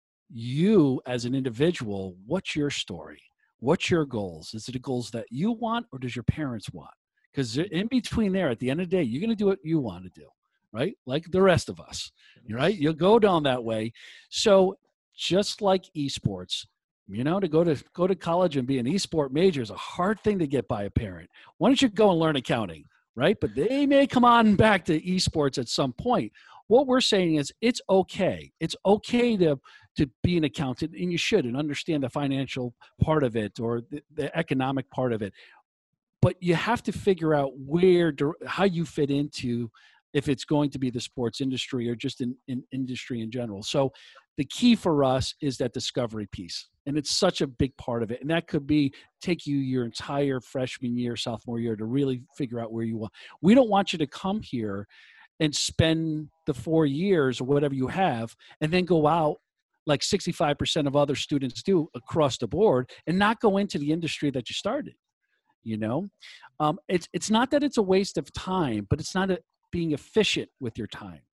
you as an individual. What's your story? What's your goals? Is it the goals that you want, or does your parents want? Because in between there, at the end of the day, you're going to do what you want to do, right? Like the rest of us, right? You'll go down that way. So just like esports, you know, to go to go to college and be an esport major is a hard thing to get by a parent. Why don't you go and learn accounting, right? But they may come on back to esports at some point. What we're saying is it's okay. It's okay to to be an accountant, and you should, and understand the financial part of it, or the, the economic part of it. But you have to figure out where, how you fit into, if it's going to be the sports industry or just in, in industry in general. So the key for us is that discovery piece. And it's such a big part of it. And that could be take you your entire freshman year, sophomore year to really figure out where you want. We don't want you to come here and spend the four years or whatever you have and then go out like sixty-five percent of other students do across the board and not go into the industry that you started. You know, um, it's it's not that it's a waste of time, but it's not a, being efficient with your time,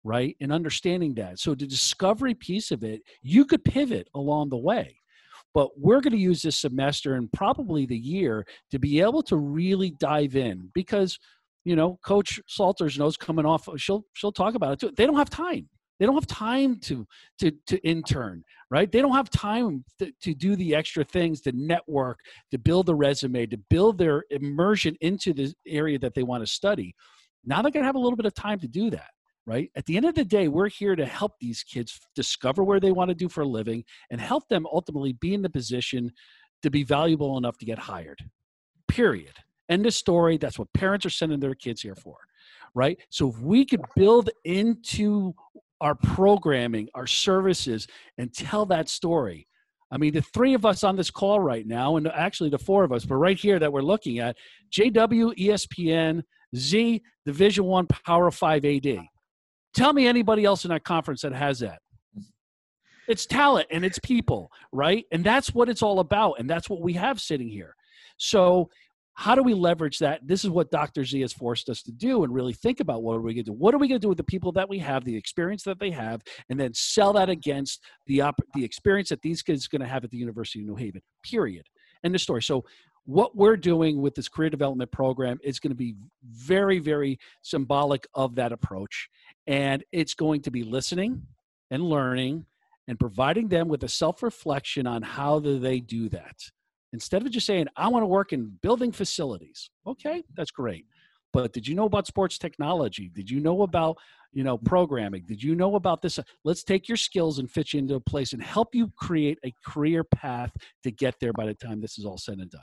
right? And understanding that. So the discovery piece of it, you could pivot along the way. But we're going to use this semester and probably the year to be able to really dive in because, you know, Coach Salters knows coming off, she'll she'll talk about it too. They don't have time. They don't have time to to to intern, right? They don't have time to, to do the extra things, to network, to build a resume, to build their immersion into the area that they want to study. Now they're going to have a little bit of time to do that. Right? At the end of the day, we're here to help these kids discover where they want to do for a living and help them ultimately be in the position to be valuable enough to get hired. Period. End of story. That's what parents are sending their kids here for. Right? So if we could build into our programming, our services, and tell that story. I mean, the three of us on this call right now, and actually the four of us, but right here that we're looking at, J W, E S P N, Z, Division One, Power Five A D. Tell me anybody else in that conference that has that. It's talent and it's people, right? And that's what it's all about. And that's what we have sitting here. So how do we leverage that? This is what Doctor Z has forced us to do and really think about what are we going to do? What are we going to do with the people that we have, the experience that they have, and then sell that against the, op- the experience that these kids are going to have at the University of New Haven, period. End of story. So what we're doing with this career development program is going to be very, very symbolic of that approach. And it's going to be listening and learning and providing them with a self-reflection on how do they do that. Instead of just saying, I want to work in building facilities. Okay, that's great. But did you know about sports technology? Did you know about, you know, programming? Did you know about this? Let's take your skills and fit you into a place and help you create a career path to get there by the time this is all said and done.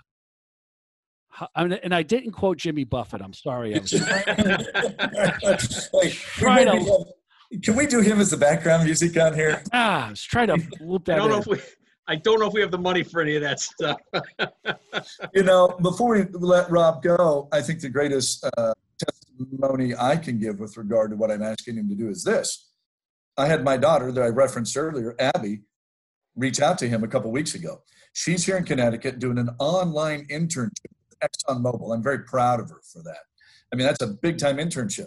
I mean, and I didn't quote Jimmy Buffett. I'm sorry. I was like, trying to, can we do him as the background music on here? Ah, I was trying to loop that I don't in. know if we. I don't know if we have the money for any of that stuff. You know, before we let Rob go, I think the greatest uh, testimony I can give with regard to what I'm asking him to do is this. I had my daughter that I referenced earlier, Abby, reach out to him a couple weeks ago. She's here in Connecticut doing an online internship with ExxonMobil. I'm very proud of her for that. I mean, that's a big-time internship.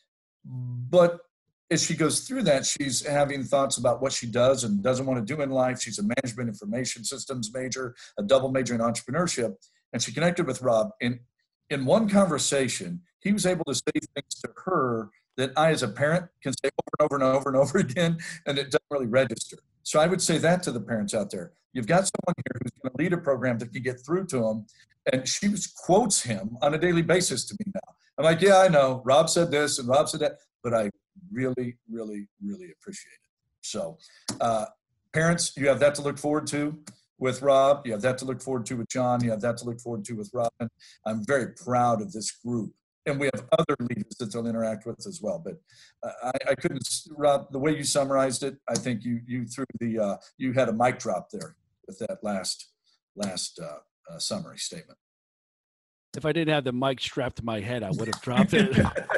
But as she goes through that, she's having thoughts about what she does and doesn't want to do in life. She's a management information systems major, a double major in entrepreneurship. And she connected with Rob. And in one conversation, he was able to say things to her that I, as a parent, can say over and over and over and over again, and it doesn't really register. So I would say that to the parents out there. You've got someone here who's going to lead a program that can get through to them. And she quotes him on a daily basis to me now. I'm like, yeah, I know. Rob said this and Rob said that. But I really, really, really appreciate it. So uh, parents, you have that to look forward to with Rob. You have that to look forward to with John. You have that to look forward to with Robin. I'm very proud of this group. And we have other leaders that they'll interact with as well. But uh, I, I couldn't, Rob, the way you summarized it, I think you you threw the, uh, you had a mic drop there with that last, last uh, uh, summary statement. If I didn't have the mic strapped to my head, I would have dropped it.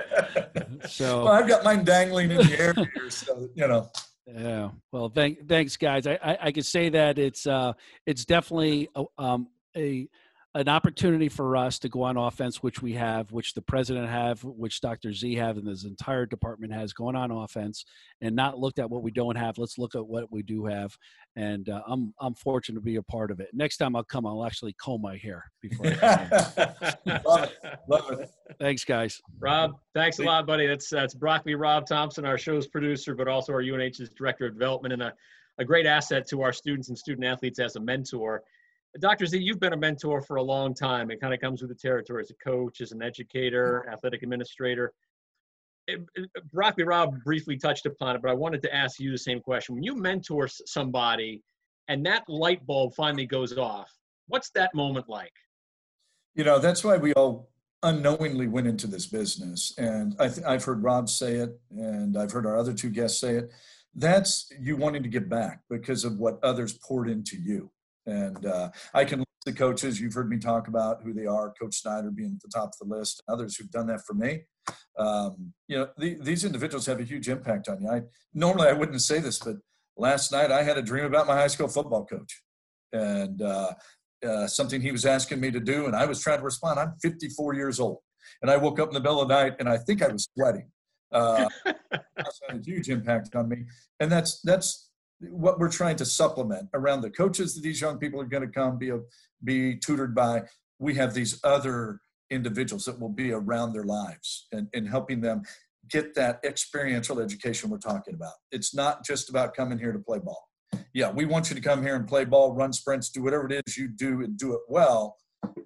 So well, I've got mine dangling in the air here, so you know. Yeah. Well, thank, thanks, guys. I, I, I could say that it's uh it's definitely a, um a an opportunity for us to go on offense, which we have, which the president have, which Doctor Z have, and his entire department has going on offense, and not looked at what we don't have. Let's look at what we do have, and uh, I'm I'm fortunate to be a part of it. Next time I'll come, I'll actually comb my hair before. I come. Love it, love it. Thanks, guys. Rob, thanks a lot, buddy. That's that's Broccoli Rob Thompson, our show's producer, but also our U N H's director of development, and a, a great asset to our students and student athletes as a mentor. Doctor Z, you've been a mentor for a long time. It kind of comes with the territory as a coach, as an educator, athletic administrator. It, it, Broccoli Rob briefly touched upon it, but I wanted to ask you the same question. When you mentor somebody and that light bulb finally goes off, what's that moment like? You know, that's why we all unknowingly went into this business. And I th- I've heard Rob say it, and I've heard our other two guests say it. That's you wanting to give back because of what others poured into you. And uh, I can list the coaches. You've heard me talk about who they are, Coach Snyder being at the top of the list, others who've done that for me. Um, you know, the, these individuals have a huge impact on you. I normally I wouldn't say this, but last night I had a dream about my high school football coach and uh, uh, something he was asking me to do. And I was trying to respond. I'm fifty-four years old. And I woke up in the middle of the night and I think I was sweating. Uh, that's had a huge impact on me. And that's, that's what we're trying to supplement around the coaches that these young people are going to come be, be tutored by. We have these other individuals that will be around their lives and, and helping them get that experiential education we're talking about. It's not just about coming here to play ball. Yeah, we want you to come here and play ball, run sprints, do whatever it is you do and do it well.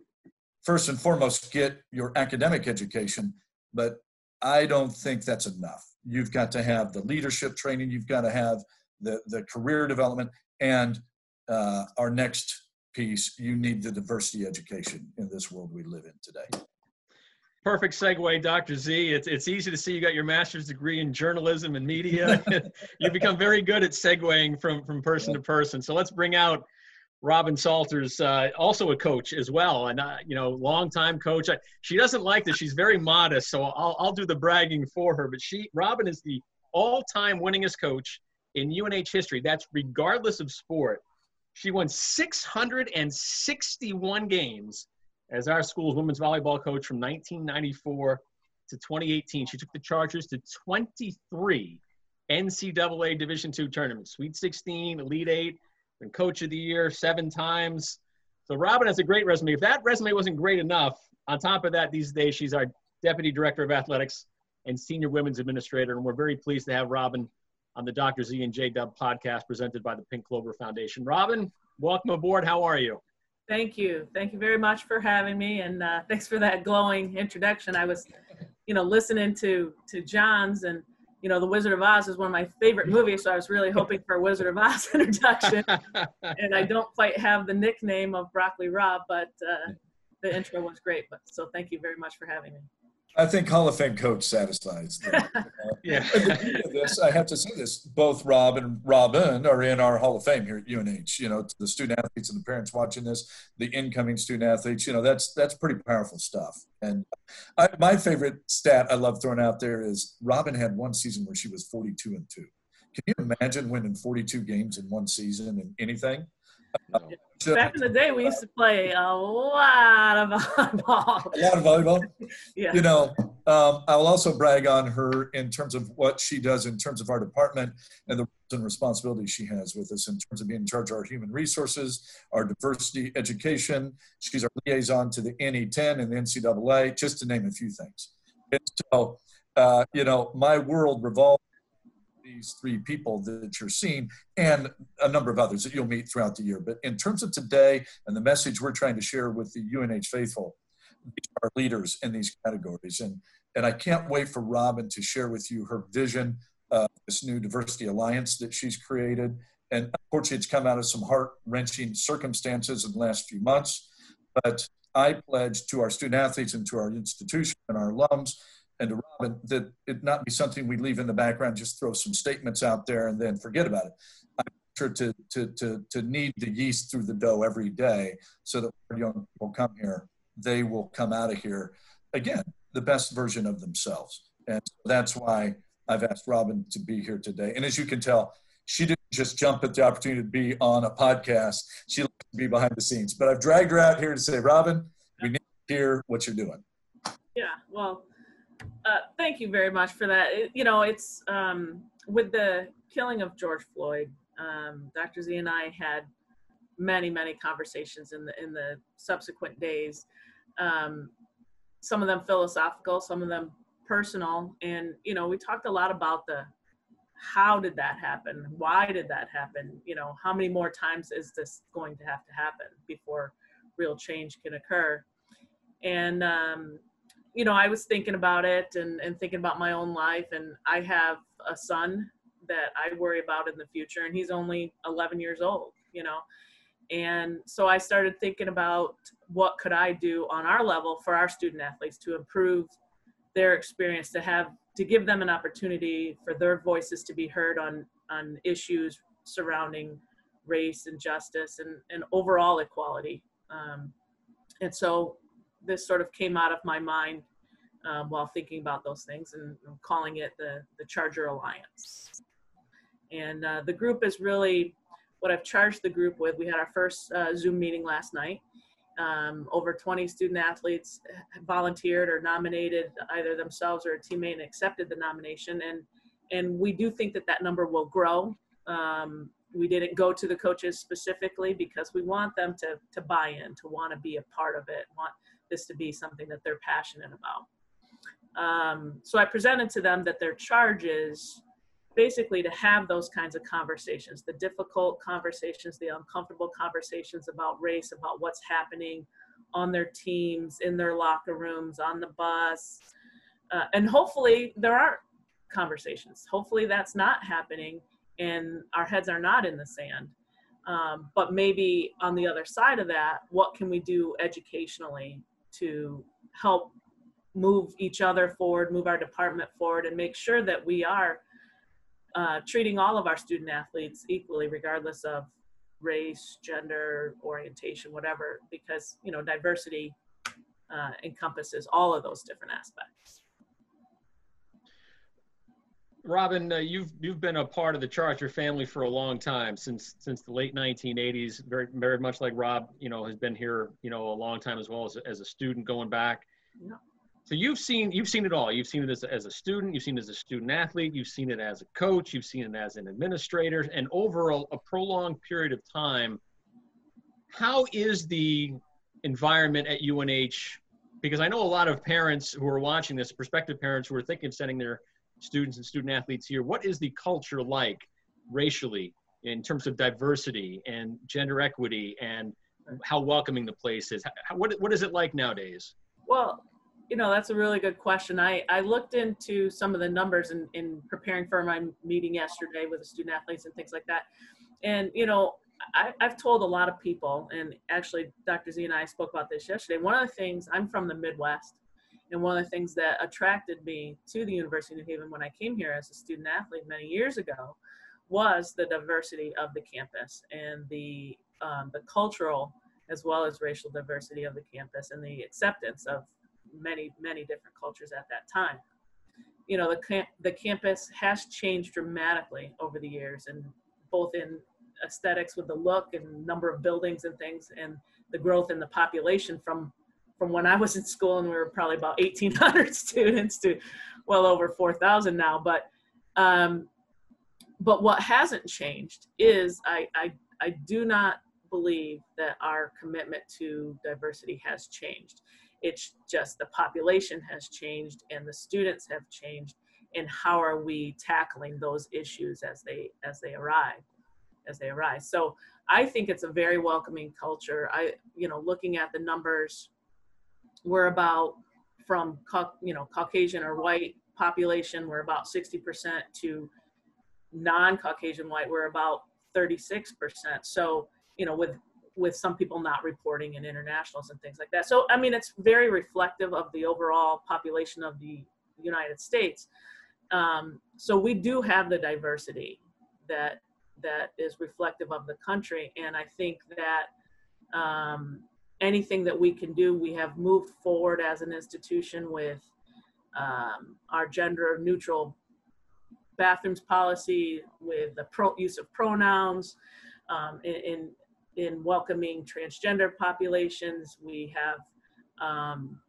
First and foremost, get your academic education, but I don't think that's enough. You've got to have the leadership training, you've got to have the, the career development, and uh, our next piece, you need the diversity education in this world we live in today. Perfect segue, Doctor Z. It's, it's easy to see you got your master's degree in journalism and media. You've become very good at segueing from, from person to person. So let's bring out Robin Salters, uh, also a coach as well, and uh, you know, longtime coach. I, she doesn't like this. She's very modest, so I'll, I'll do the bragging for her. But she, Robin, is the all-time winningest coach in U N H history. That's regardless of sport. She won six hundred sixty-one games as our school's women's volleyball coach from nineteen ninety-four to twenty eighteen. She took the Chargers to twenty-three N C double A Division two tournaments, Sweet sixteen, Elite Eight, been Coach of the Year seven times. So Robin has a great resume. If that resume wasn't great enough, on top of that, these days she's our Deputy Director of Athletics and Senior Women's Administrator, and we're very pleased to have Robin on the Doctor Z and J Dub podcast presented by the Pink Clover Foundation. Robin, welcome aboard. How are you? Thank you. Thank you very much for having me, and uh, thanks for that glowing introduction. I was, you know, listening to to John's, and you know, The Wizard of Oz is one of my favorite movies, so I was really hoping for a Wizard of Oz introduction. And I don't quite have the nickname of Broccoli Rob, but uh, the intro was great. But so thank you very much for having me. I think Hall of Fame coach satisfies them. Yeah. And the beauty of this, I have to say this, both Rob and Robin are in our Hall of Fame here at U N H. You know, to the student athletes and the parents watching this, the incoming student athletes, you know, that's that's pretty powerful stuff. And I, my favorite stat I love throwing out there is Robin had one season where she was forty-two and two. Can you imagine winning forty-two games in one season in anything? Uh, so, Back in the day, we used to play a lot of volleyball. A lot of volleyball. Yeah. You know, um, I will also brag on her in terms of what she does in terms of our department and the roles and responsibilities she has with us in terms of being in charge of our human resources, our diversity education. She's our liaison to the N E ten and the N C double A, just to name a few things. And so, uh, you know, my world revolves these three people that you're seeing and a number of others that you'll meet throughout the year. But in terms of today and the message we're trying to share with the U N H faithful, these are leaders in these categories. And, and I can't wait for Robin to share with you her vision of this new diversity alliance that she's created. And unfortunately, it's come out of some heart-wrenching circumstances in the last few months. But I pledge to our student athletes and to our institution and our alums and to Robin, that it not be something we leave in the background, just throw some statements out there and then forget about it. I'm sure to, to, to, to knead the yeast through the dough every day so that when young people come here, they will come out of here, again, the best version of themselves. And so that's why I've asked Robin to be here today. And as you can tell, she didn't just jump at the opportunity to be on a podcast. She likes to be behind the scenes. But I've dragged her out here to say, Robin, we need to hear what you're doing. Yeah, well, Uh, thank you very much for that. It, you know, it's um, with the killing of George Floyd, um, Doctor Z and I had many, many conversations in the in the subsequent days. Um, some of them philosophical, some of them personal, and you know, we talked a lot about the how did that happen? Why did that happen? You know, how many more times is this going to have to happen before real change can occur? And um, you know, I was thinking about it and, and thinking about my own life, and I have a son that I worry about in the future, and he's only eleven years old, you know. And so I started thinking about what could I do on our level for our student athletes to improve their experience, to have, to give them an opportunity for their voices to be heard on, on issues surrounding race and justice and, and overall equality. Um, and so this sort of came out of my mind um, while thinking about those things, and I'm calling it the, the Charger Alliance. And uh, the group is really what I've charged the group with. We had our first uh, Zoom meeting last night. Um, over twenty student athletes volunteered or nominated either themselves or a teammate and accepted the nomination. And, and we do think that that number will grow. Um, we didn't go to the coaches specifically because we want them to, to buy in, to want to be a part of it, want this to be something that they're passionate about. Um, so I presented to them that their charge is basically to have those kinds of conversations, the difficult conversations, the uncomfortable conversations about race, about what's happening on their teams, in their locker rooms, on the bus. Uh, and hopefully there aren't conversations. Hopefully that's not happening and our heads are not in the sand. Um, but maybe on the other side of that, what can we do educationally to help move each other forward, move our department forward, and make sure that we are uh, treating all of our student athletes equally, regardless of race, gender, orientation, whatever, because, you know, diversity uh, encompasses all of those different aspects. Robin, uh, you've you've been a part of the Charger family for a long time, since since the late nineteen eighties. Very very much like Rob, you know, has been here, you know, a long time as well as as a student going back. Yeah. So you've seen you've seen it all. You've seen it as, as a student. You've seen it as a student athlete. You've seen it as a coach. You've seen it as an administrator. And over a, a prolonged period of time, how is the environment at U N H? Because I know a lot of parents who are watching this, prospective parents who are thinking of sending their students and student athletes here. What is the culture like racially in terms of diversity and gender equity and how welcoming the place is? How, what, what is it like nowadays? Well, you know, that's a really good question. I, I looked into some of the numbers in, in preparing for my meeting yesterday with the student athletes and things like that. And, you know, I, I've told a lot of people, and actually Doctor Z and I spoke about this yesterday. One of the things, I'm from the Midwest, and one of the things that attracted me to the University of New Haven when I came here as a student athlete many years ago was the diversity of the campus and the, um, the cultural as well as racial diversity of the campus and the acceptance of many, many different cultures at that time. You know, the, camp, the campus has changed dramatically over the years, and both in aesthetics with the look and number of buildings and things, and the growth in the population from from when I was in school, and we were probably about eighteen hundred students to well over four thousand now. But um, but what hasn't changed is I, I, I do not believe that our commitment to diversity has changed. It's just the population has changed and the students have changed, and how are we tackling those issues as they as they arrive, as they arise. So I think it's a very welcoming culture. I, you know, looking at the numbers, we're about from, you know, Caucasian or white population, we're about sixty percent to non-Caucasian white, we're about thirty-six percent. So, you know, with, with some people not reporting in internationals and things like that. So, I mean, it's very reflective of the overall population of the United States. Um, so we do have the diversity that, that is reflective of the country. And I think that, um, anything that we can do, we have moved forward as an institution with um, our gender neutral bathrooms policy, with the pro use of pronouns, um, in, in, in welcoming transgender populations. We have um,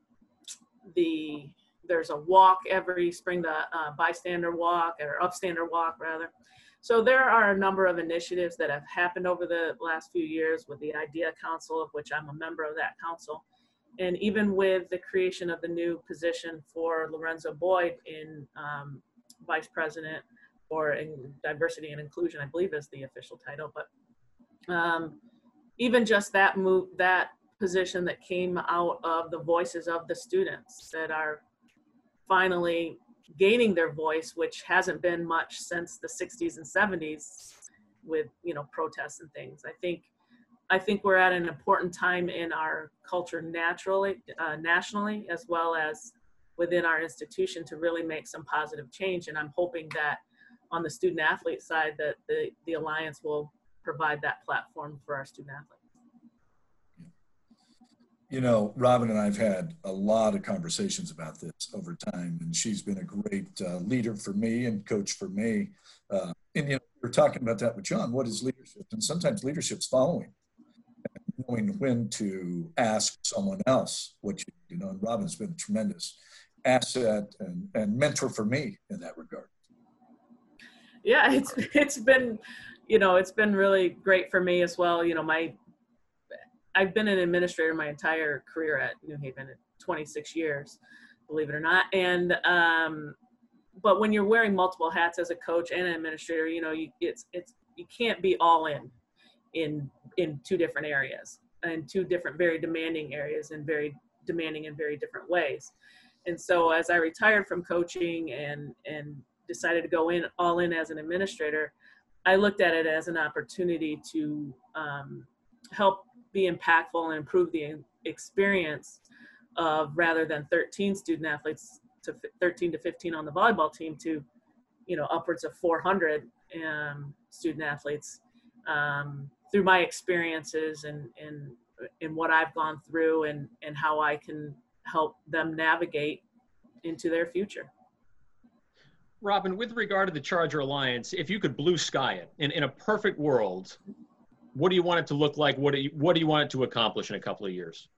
the, there's a walk every spring, the uh, bystander walk, or upstander walk rather. So there are a number of initiatives that have happened over the last few years with the IDEA Council, of which I'm a member of that council. And even with the creation of the new position for Lorenzo Boyd in um, Vice President for in Diversity and Inclusion, I believe is the official title. But um, even just that move, that position that came out of the voices of the students that are finally gaining their voice, which hasn't been much since the sixties and seventies with, you know, protests and things. I think, I think we're at an important time in our culture naturally, uh, nationally, as well as within our institution to really make some positive change. And I'm hoping that on the student athlete side that the, the Alliance will provide that platform for our student athletes. You know, Robin and I have had a lot of conversations about this over time, and she's been a great uh, leader for me and coach for me. Uh, and, you know, we're talking about that with John. What is leadership? And sometimes leadership's following. And knowing when to ask someone else what you, you know, and Robin's been a tremendous asset and, and mentor for me in that regard. Yeah, it's it's been, you know, it's been really great for me as well. You know, my I've been an administrator my entire career at New Haven, twenty-six years, believe it or not. And um, but when you're wearing multiple hats as a coach and an administrator, you know, you it's it's you can't be all in in in two different areas and two different very demanding areas and very demanding in very different ways. And so as I retired from coaching and and decided to go in all in as an administrator, I looked at it as an opportunity to um, help be impactful and improve the experience of, rather than thirteen student athletes to thirteen to fifteen on the volleyball team, to, you know, upwards of four hundred um, student athletes um, through my experiences and, and, and what I've gone through and, and how I can help them navigate into their future. Robin, with regard to the Charger Alliance, if you could blue sky it in, in a perfect world, what do you want it to look like? What do you, what do you want it to accomplish in a couple of years?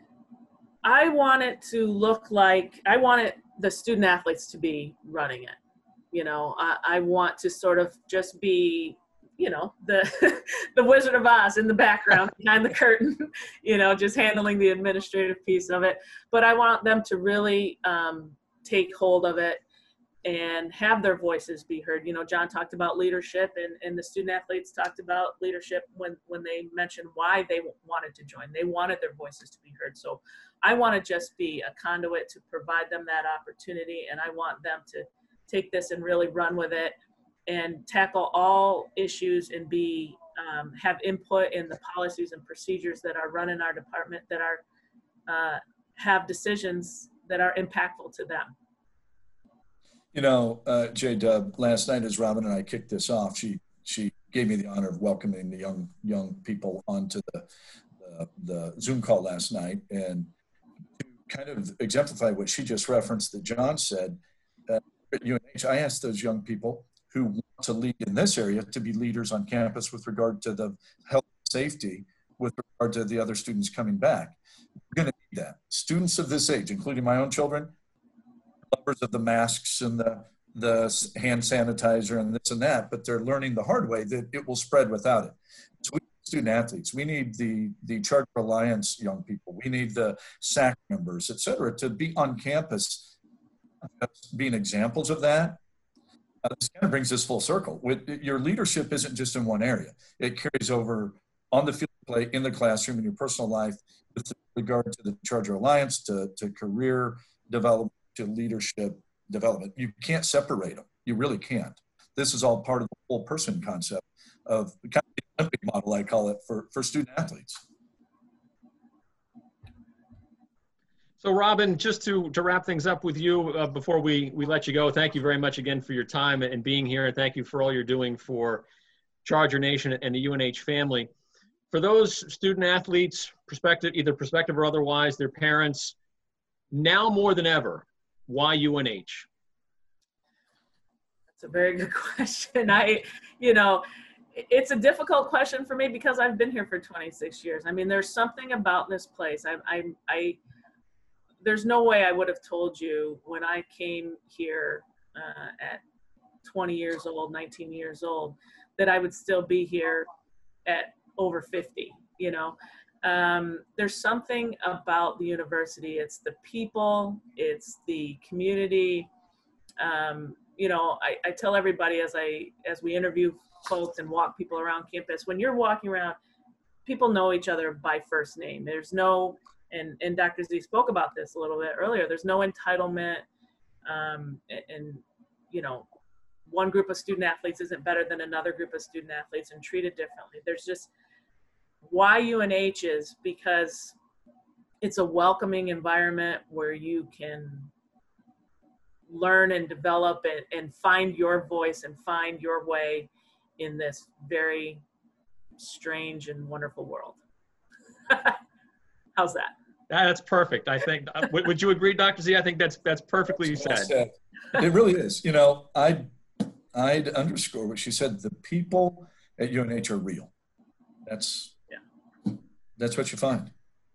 I want it to look like, I want it, the student athletes to be running it. You know, I, I want to sort of just be, you know, the the Wizard of Oz in the background behind the curtain, you know, just handling the administrative piece of it. But I want them to really um, take hold of it and have their voices be heard. You know, John talked about leadership, and, and the student athletes talked about leadership when, when they mentioned why they wanted to join. They wanted their voices to be heard. So I want to just be a conduit to provide them that opportunity, and I want them to take this and really run with it and tackle all issues and be um, have input in the policies and procedures that are run in our department, that are uh, have decisions that are impactful to them. You know, uh, J-Dub, last night as Robin and I kicked this off, she she gave me the honor of welcoming the young young people onto the the, the Zoom call last night, and to kind of exemplify what she just referenced that John said, uh, at U N H, I asked those young people who want to lead in this area to be leaders on campus with regard to the health and safety, with regard to the other students coming back. We're going to need that. Students of this age, including my own children, lovers of the masks and the, the hand sanitizer and this and that, but they're learning the hard way that it will spread without it. So we need student athletes. We need the, the Charger Alliance young people. We need the S A C members, et cetera, to be on campus, being examples of that. Uh, this kind of brings us full circle. With, your leadership isn't just in one area. It carries over on the field of play, in the classroom, in your personal life, with regard to the Charger Alliance, to, to career development, to leadership development. You can't separate them. You really can't. This is all part of the whole person concept of the kind of the Olympic model, I call it, for, for student athletes. So Robin, just to, to wrap things up with you uh, before we, we let you go, thank you very much again for your time and being here, and thank you for all you're doing for Charger Nation and the U N H family. For those student athletes, prospective, either prospective or otherwise, their parents, now more than ever, why U N H? That's a very good question. I, you know, it's a difficult question for me because I've been here for twenty-six years. I mean, there's something about this place. I, I, I there's no way I would have told you when I came here uh, at twenty years old, nineteen years old, that I would still be here at over fifty, you know. Um, there's something about the university. It's the people, it's the community. Um, you know, I, I tell everybody as I, as we interview folks and walk people around campus, when you're walking around, people know each other by first name. There's no, and, and Doctor Z spoke about this a little bit earlier, there's no entitlement, um, and, and, you know, one group of student athletes isn't better than another group of student athletes and treated differently. There's just, why U N H is because it's a welcoming environment where you can learn and develop it and find your voice and find your way in this very strange and wonderful world. How's that? That's perfect. I think, would, would you agree, Doctor Z? I think that's, that's perfectly said. said. It really is. You know, I'd, I'd underscore what she said. The people at U N H are real. That's, That's what you find.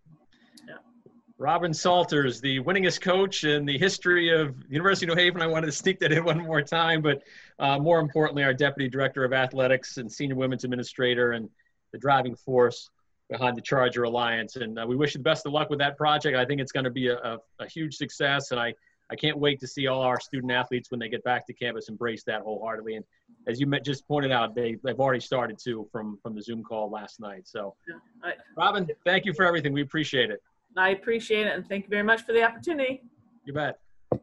Robin Salters, the winningest coach in the history of University of New Haven. I wanted to sneak that in one more time, but uh, more importantly, our Deputy Director of Athletics and Senior Women's Administrator and the driving force behind the Charger Alliance. And uh, we wish you the best of luck with that project. I think it's going to be a, a, a huge success, and I, I can't wait to see all our student athletes when they get back to campus embrace that wholeheartedly. And as you just pointed out, they, they've already started to from, from the Zoom call last night. So, Yeah, I, Robin, thank you for everything. We appreciate it. I appreciate it, and thank you very much for the opportunity. You bet.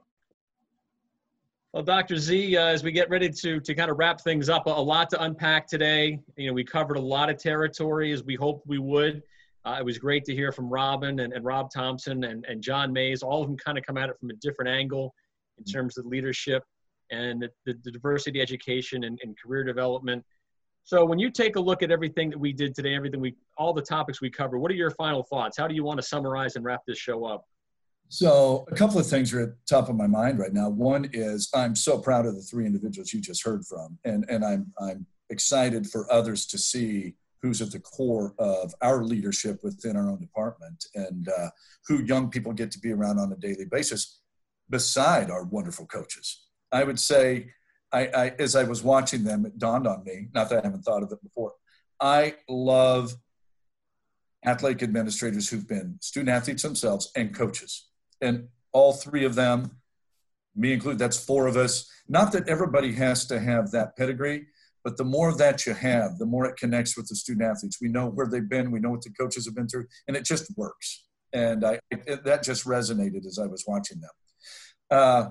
Well, Doctor Z, uh, as we get ready to to kind of wrap things up, a, a lot to unpack today. You know, we covered a lot of territory as we hoped we would. Uh, it was great to hear from Robin and, and Rob Thompson and, and John Mays. All of them kind of come at it from a different angle in terms of leadership and the, the, the diversity education and, and career development. So when you take a look at everything that we did today, everything we, all the topics we covered, what are your final thoughts? How do you want to summarize and wrap this show up? So a couple of things are at the top of my mind right now. One is I'm so proud of the three individuals you just heard from, and, and I'm, I'm excited for others to see who's at the core of our leadership within our own department and uh, who young people get to be around on a daily basis beside our wonderful coaches. I would say, I, I, as I was watching them, it dawned on me, not that I haven't thought of it before, I love athletic administrators who've been student athletes themselves and coaches. And all three of them, me included, that's four of us. Not that everybody has to have that pedigree, but the more of that you have, the more it connects with the student athletes. We know where they've been, we know what the coaches have been through, and it just works. And I, it, that just resonated as I was watching them. Uh,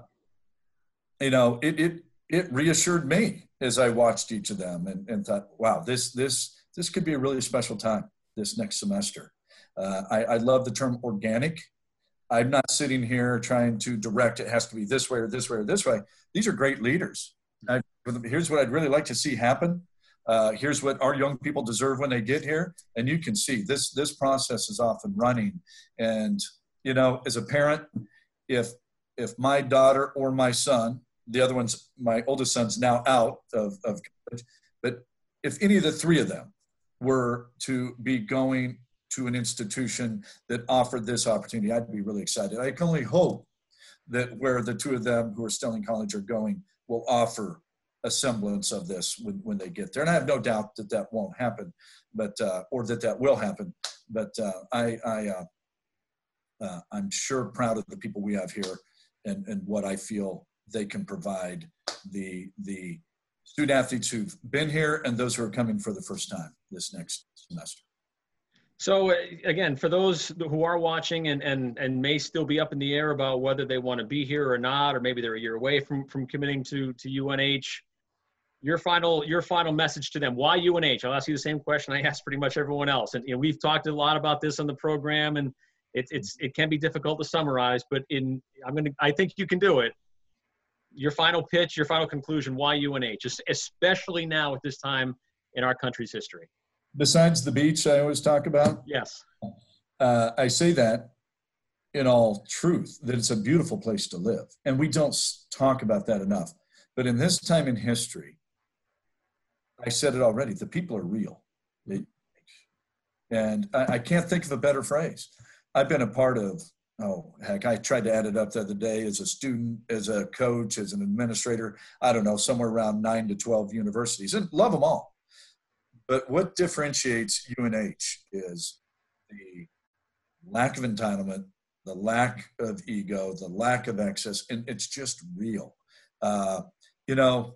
you know, it, it, it reassured me as I watched each of them and, and thought, wow, this, this, this could be a really special time this next semester. Uh, I, I love the term organic. I'm not sitting here trying to direct, it has to be this way or this way or this way. These are great leaders. I, here's what I'd really like to see happen. Uh, here's what our young people deserve when they get here. And you can see this, this process is off and running. And, you know, as a parent, if, if my daughter or my son, the other one's, my oldest son's now out of, of college, but if any of the three of them were to be going to an institution that offered this opportunity, I'd be really excited. I can only hope that where the two of them who are still in college are going will offer a semblance of this when, when they get there. And I have no doubt that that won't happen, but uh, or that that will happen. But uh, I, I, uh, uh, I'm sure proud of the people we have here and, and what I feel they can provide the, the student athletes who've been here and those who are coming for the first time this next semester. So again, for those who are watching and, and, and may still be up in the air about whether they want to be here or not, or maybe they're a year away from, from committing to, to U N H, your final, your final message to them, why U N H? I'll ask you the same question I asked pretty much everyone else. And you know, we've talked a lot about this on the program, and it, it's, it can be difficult to summarize, but in, I'm going to, I think you can do it. Your final pitch, your final conclusion, why U N H, especially now at this time in our country's history? Besides the beach I always talk about? Yes. Uh, I say that in all truth, that it's a beautiful place to live. And we don't talk about that enough. But in this time in history, I said it already, the people are real. They, and I, I can't think of a better phrase. I've been a part of, oh, heck, I tried to add it up the other day as a student, as a coach, as an administrator, I don't know, somewhere around nine to twelve universities, and love them all. But what differentiates U N H is the lack of entitlement, the lack of ego, the lack of excess, and it's just real. Uh, you know,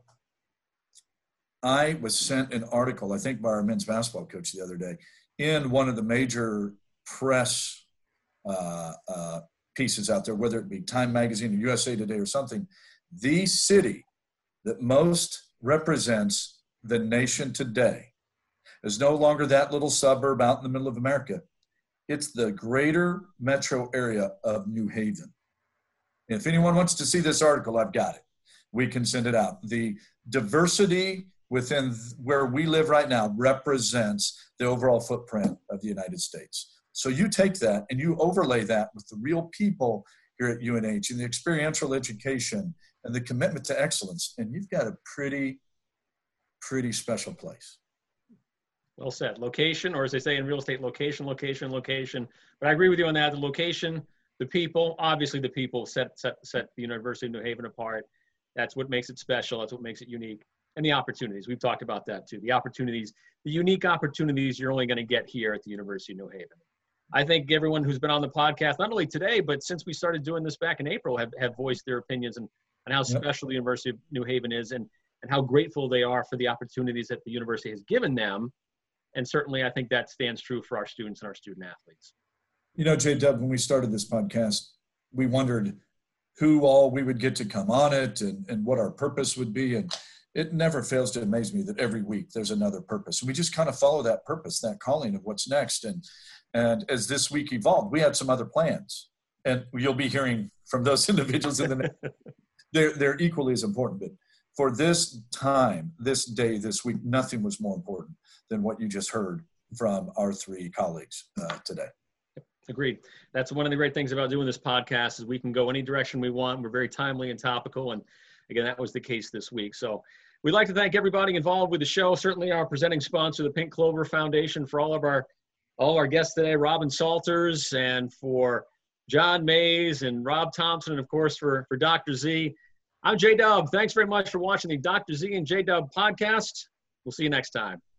I was sent an article, I think by our men's basketball coach the other day, in one of the major press uh, uh, pieces out there, whether it be Time Magazine or U S A Today or something, the city that most represents the nation today is no longer that little suburb out in the middle of America. It's the greater metro area of New Haven. And if anyone wants to see this article, I've got it. We can send it out. The diversity within where we live right now represents the overall footprint of the United States. So you take that and you overlay that with the real people here at U N H and the experiential education and the commitment to excellence, and you've got a pretty, pretty special place. Well said. Location, or as they say in real estate, location, location, location. But I agree with you on that. The location, the people, obviously the people set set set the University of New Haven apart. That's what makes it special. That's what makes it unique. And the opportunities. We've talked about that too. The opportunities, the unique opportunities you're only going to get here at the University of New Haven. I think everyone who's been on the podcast, not only today, but since we started doing this back in April, have, have voiced their opinions and, and how Yep. special the University of New Haven is, and, and how grateful they are for the opportunities that the university has given them. And certainly I think that stands true for our students and our student athletes. You know, J-Dub, when we started this podcast, we wondered who all we would get to come on it and, and what our purpose would be. And it never fails to amaze me that every week there's another purpose. And we just kind of follow that purpose, that calling of what's next. And, and as this week evolved, we had some other plans. And you'll be hearing from those individuals in the next. They're, they're equally as important. But for this time, this day, this week, nothing was more important than what you just heard from our three colleagues uh, today. Agreed. That's one of the great things about doing this podcast is we can go any direction we want. We're very timely and topical. And again, that was the case this week. So we'd like to thank everybody involved with the show. Certainly our presenting sponsor, the Pink Clover Foundation, for all of our, all our guests today, Robin Salters, and for John Mays and Rob Thompson, and of course for, for Doctor Z. I'm J-Dub. Thanks very much for watching the Doctor Z and J-Dub podcast. We'll see you next time.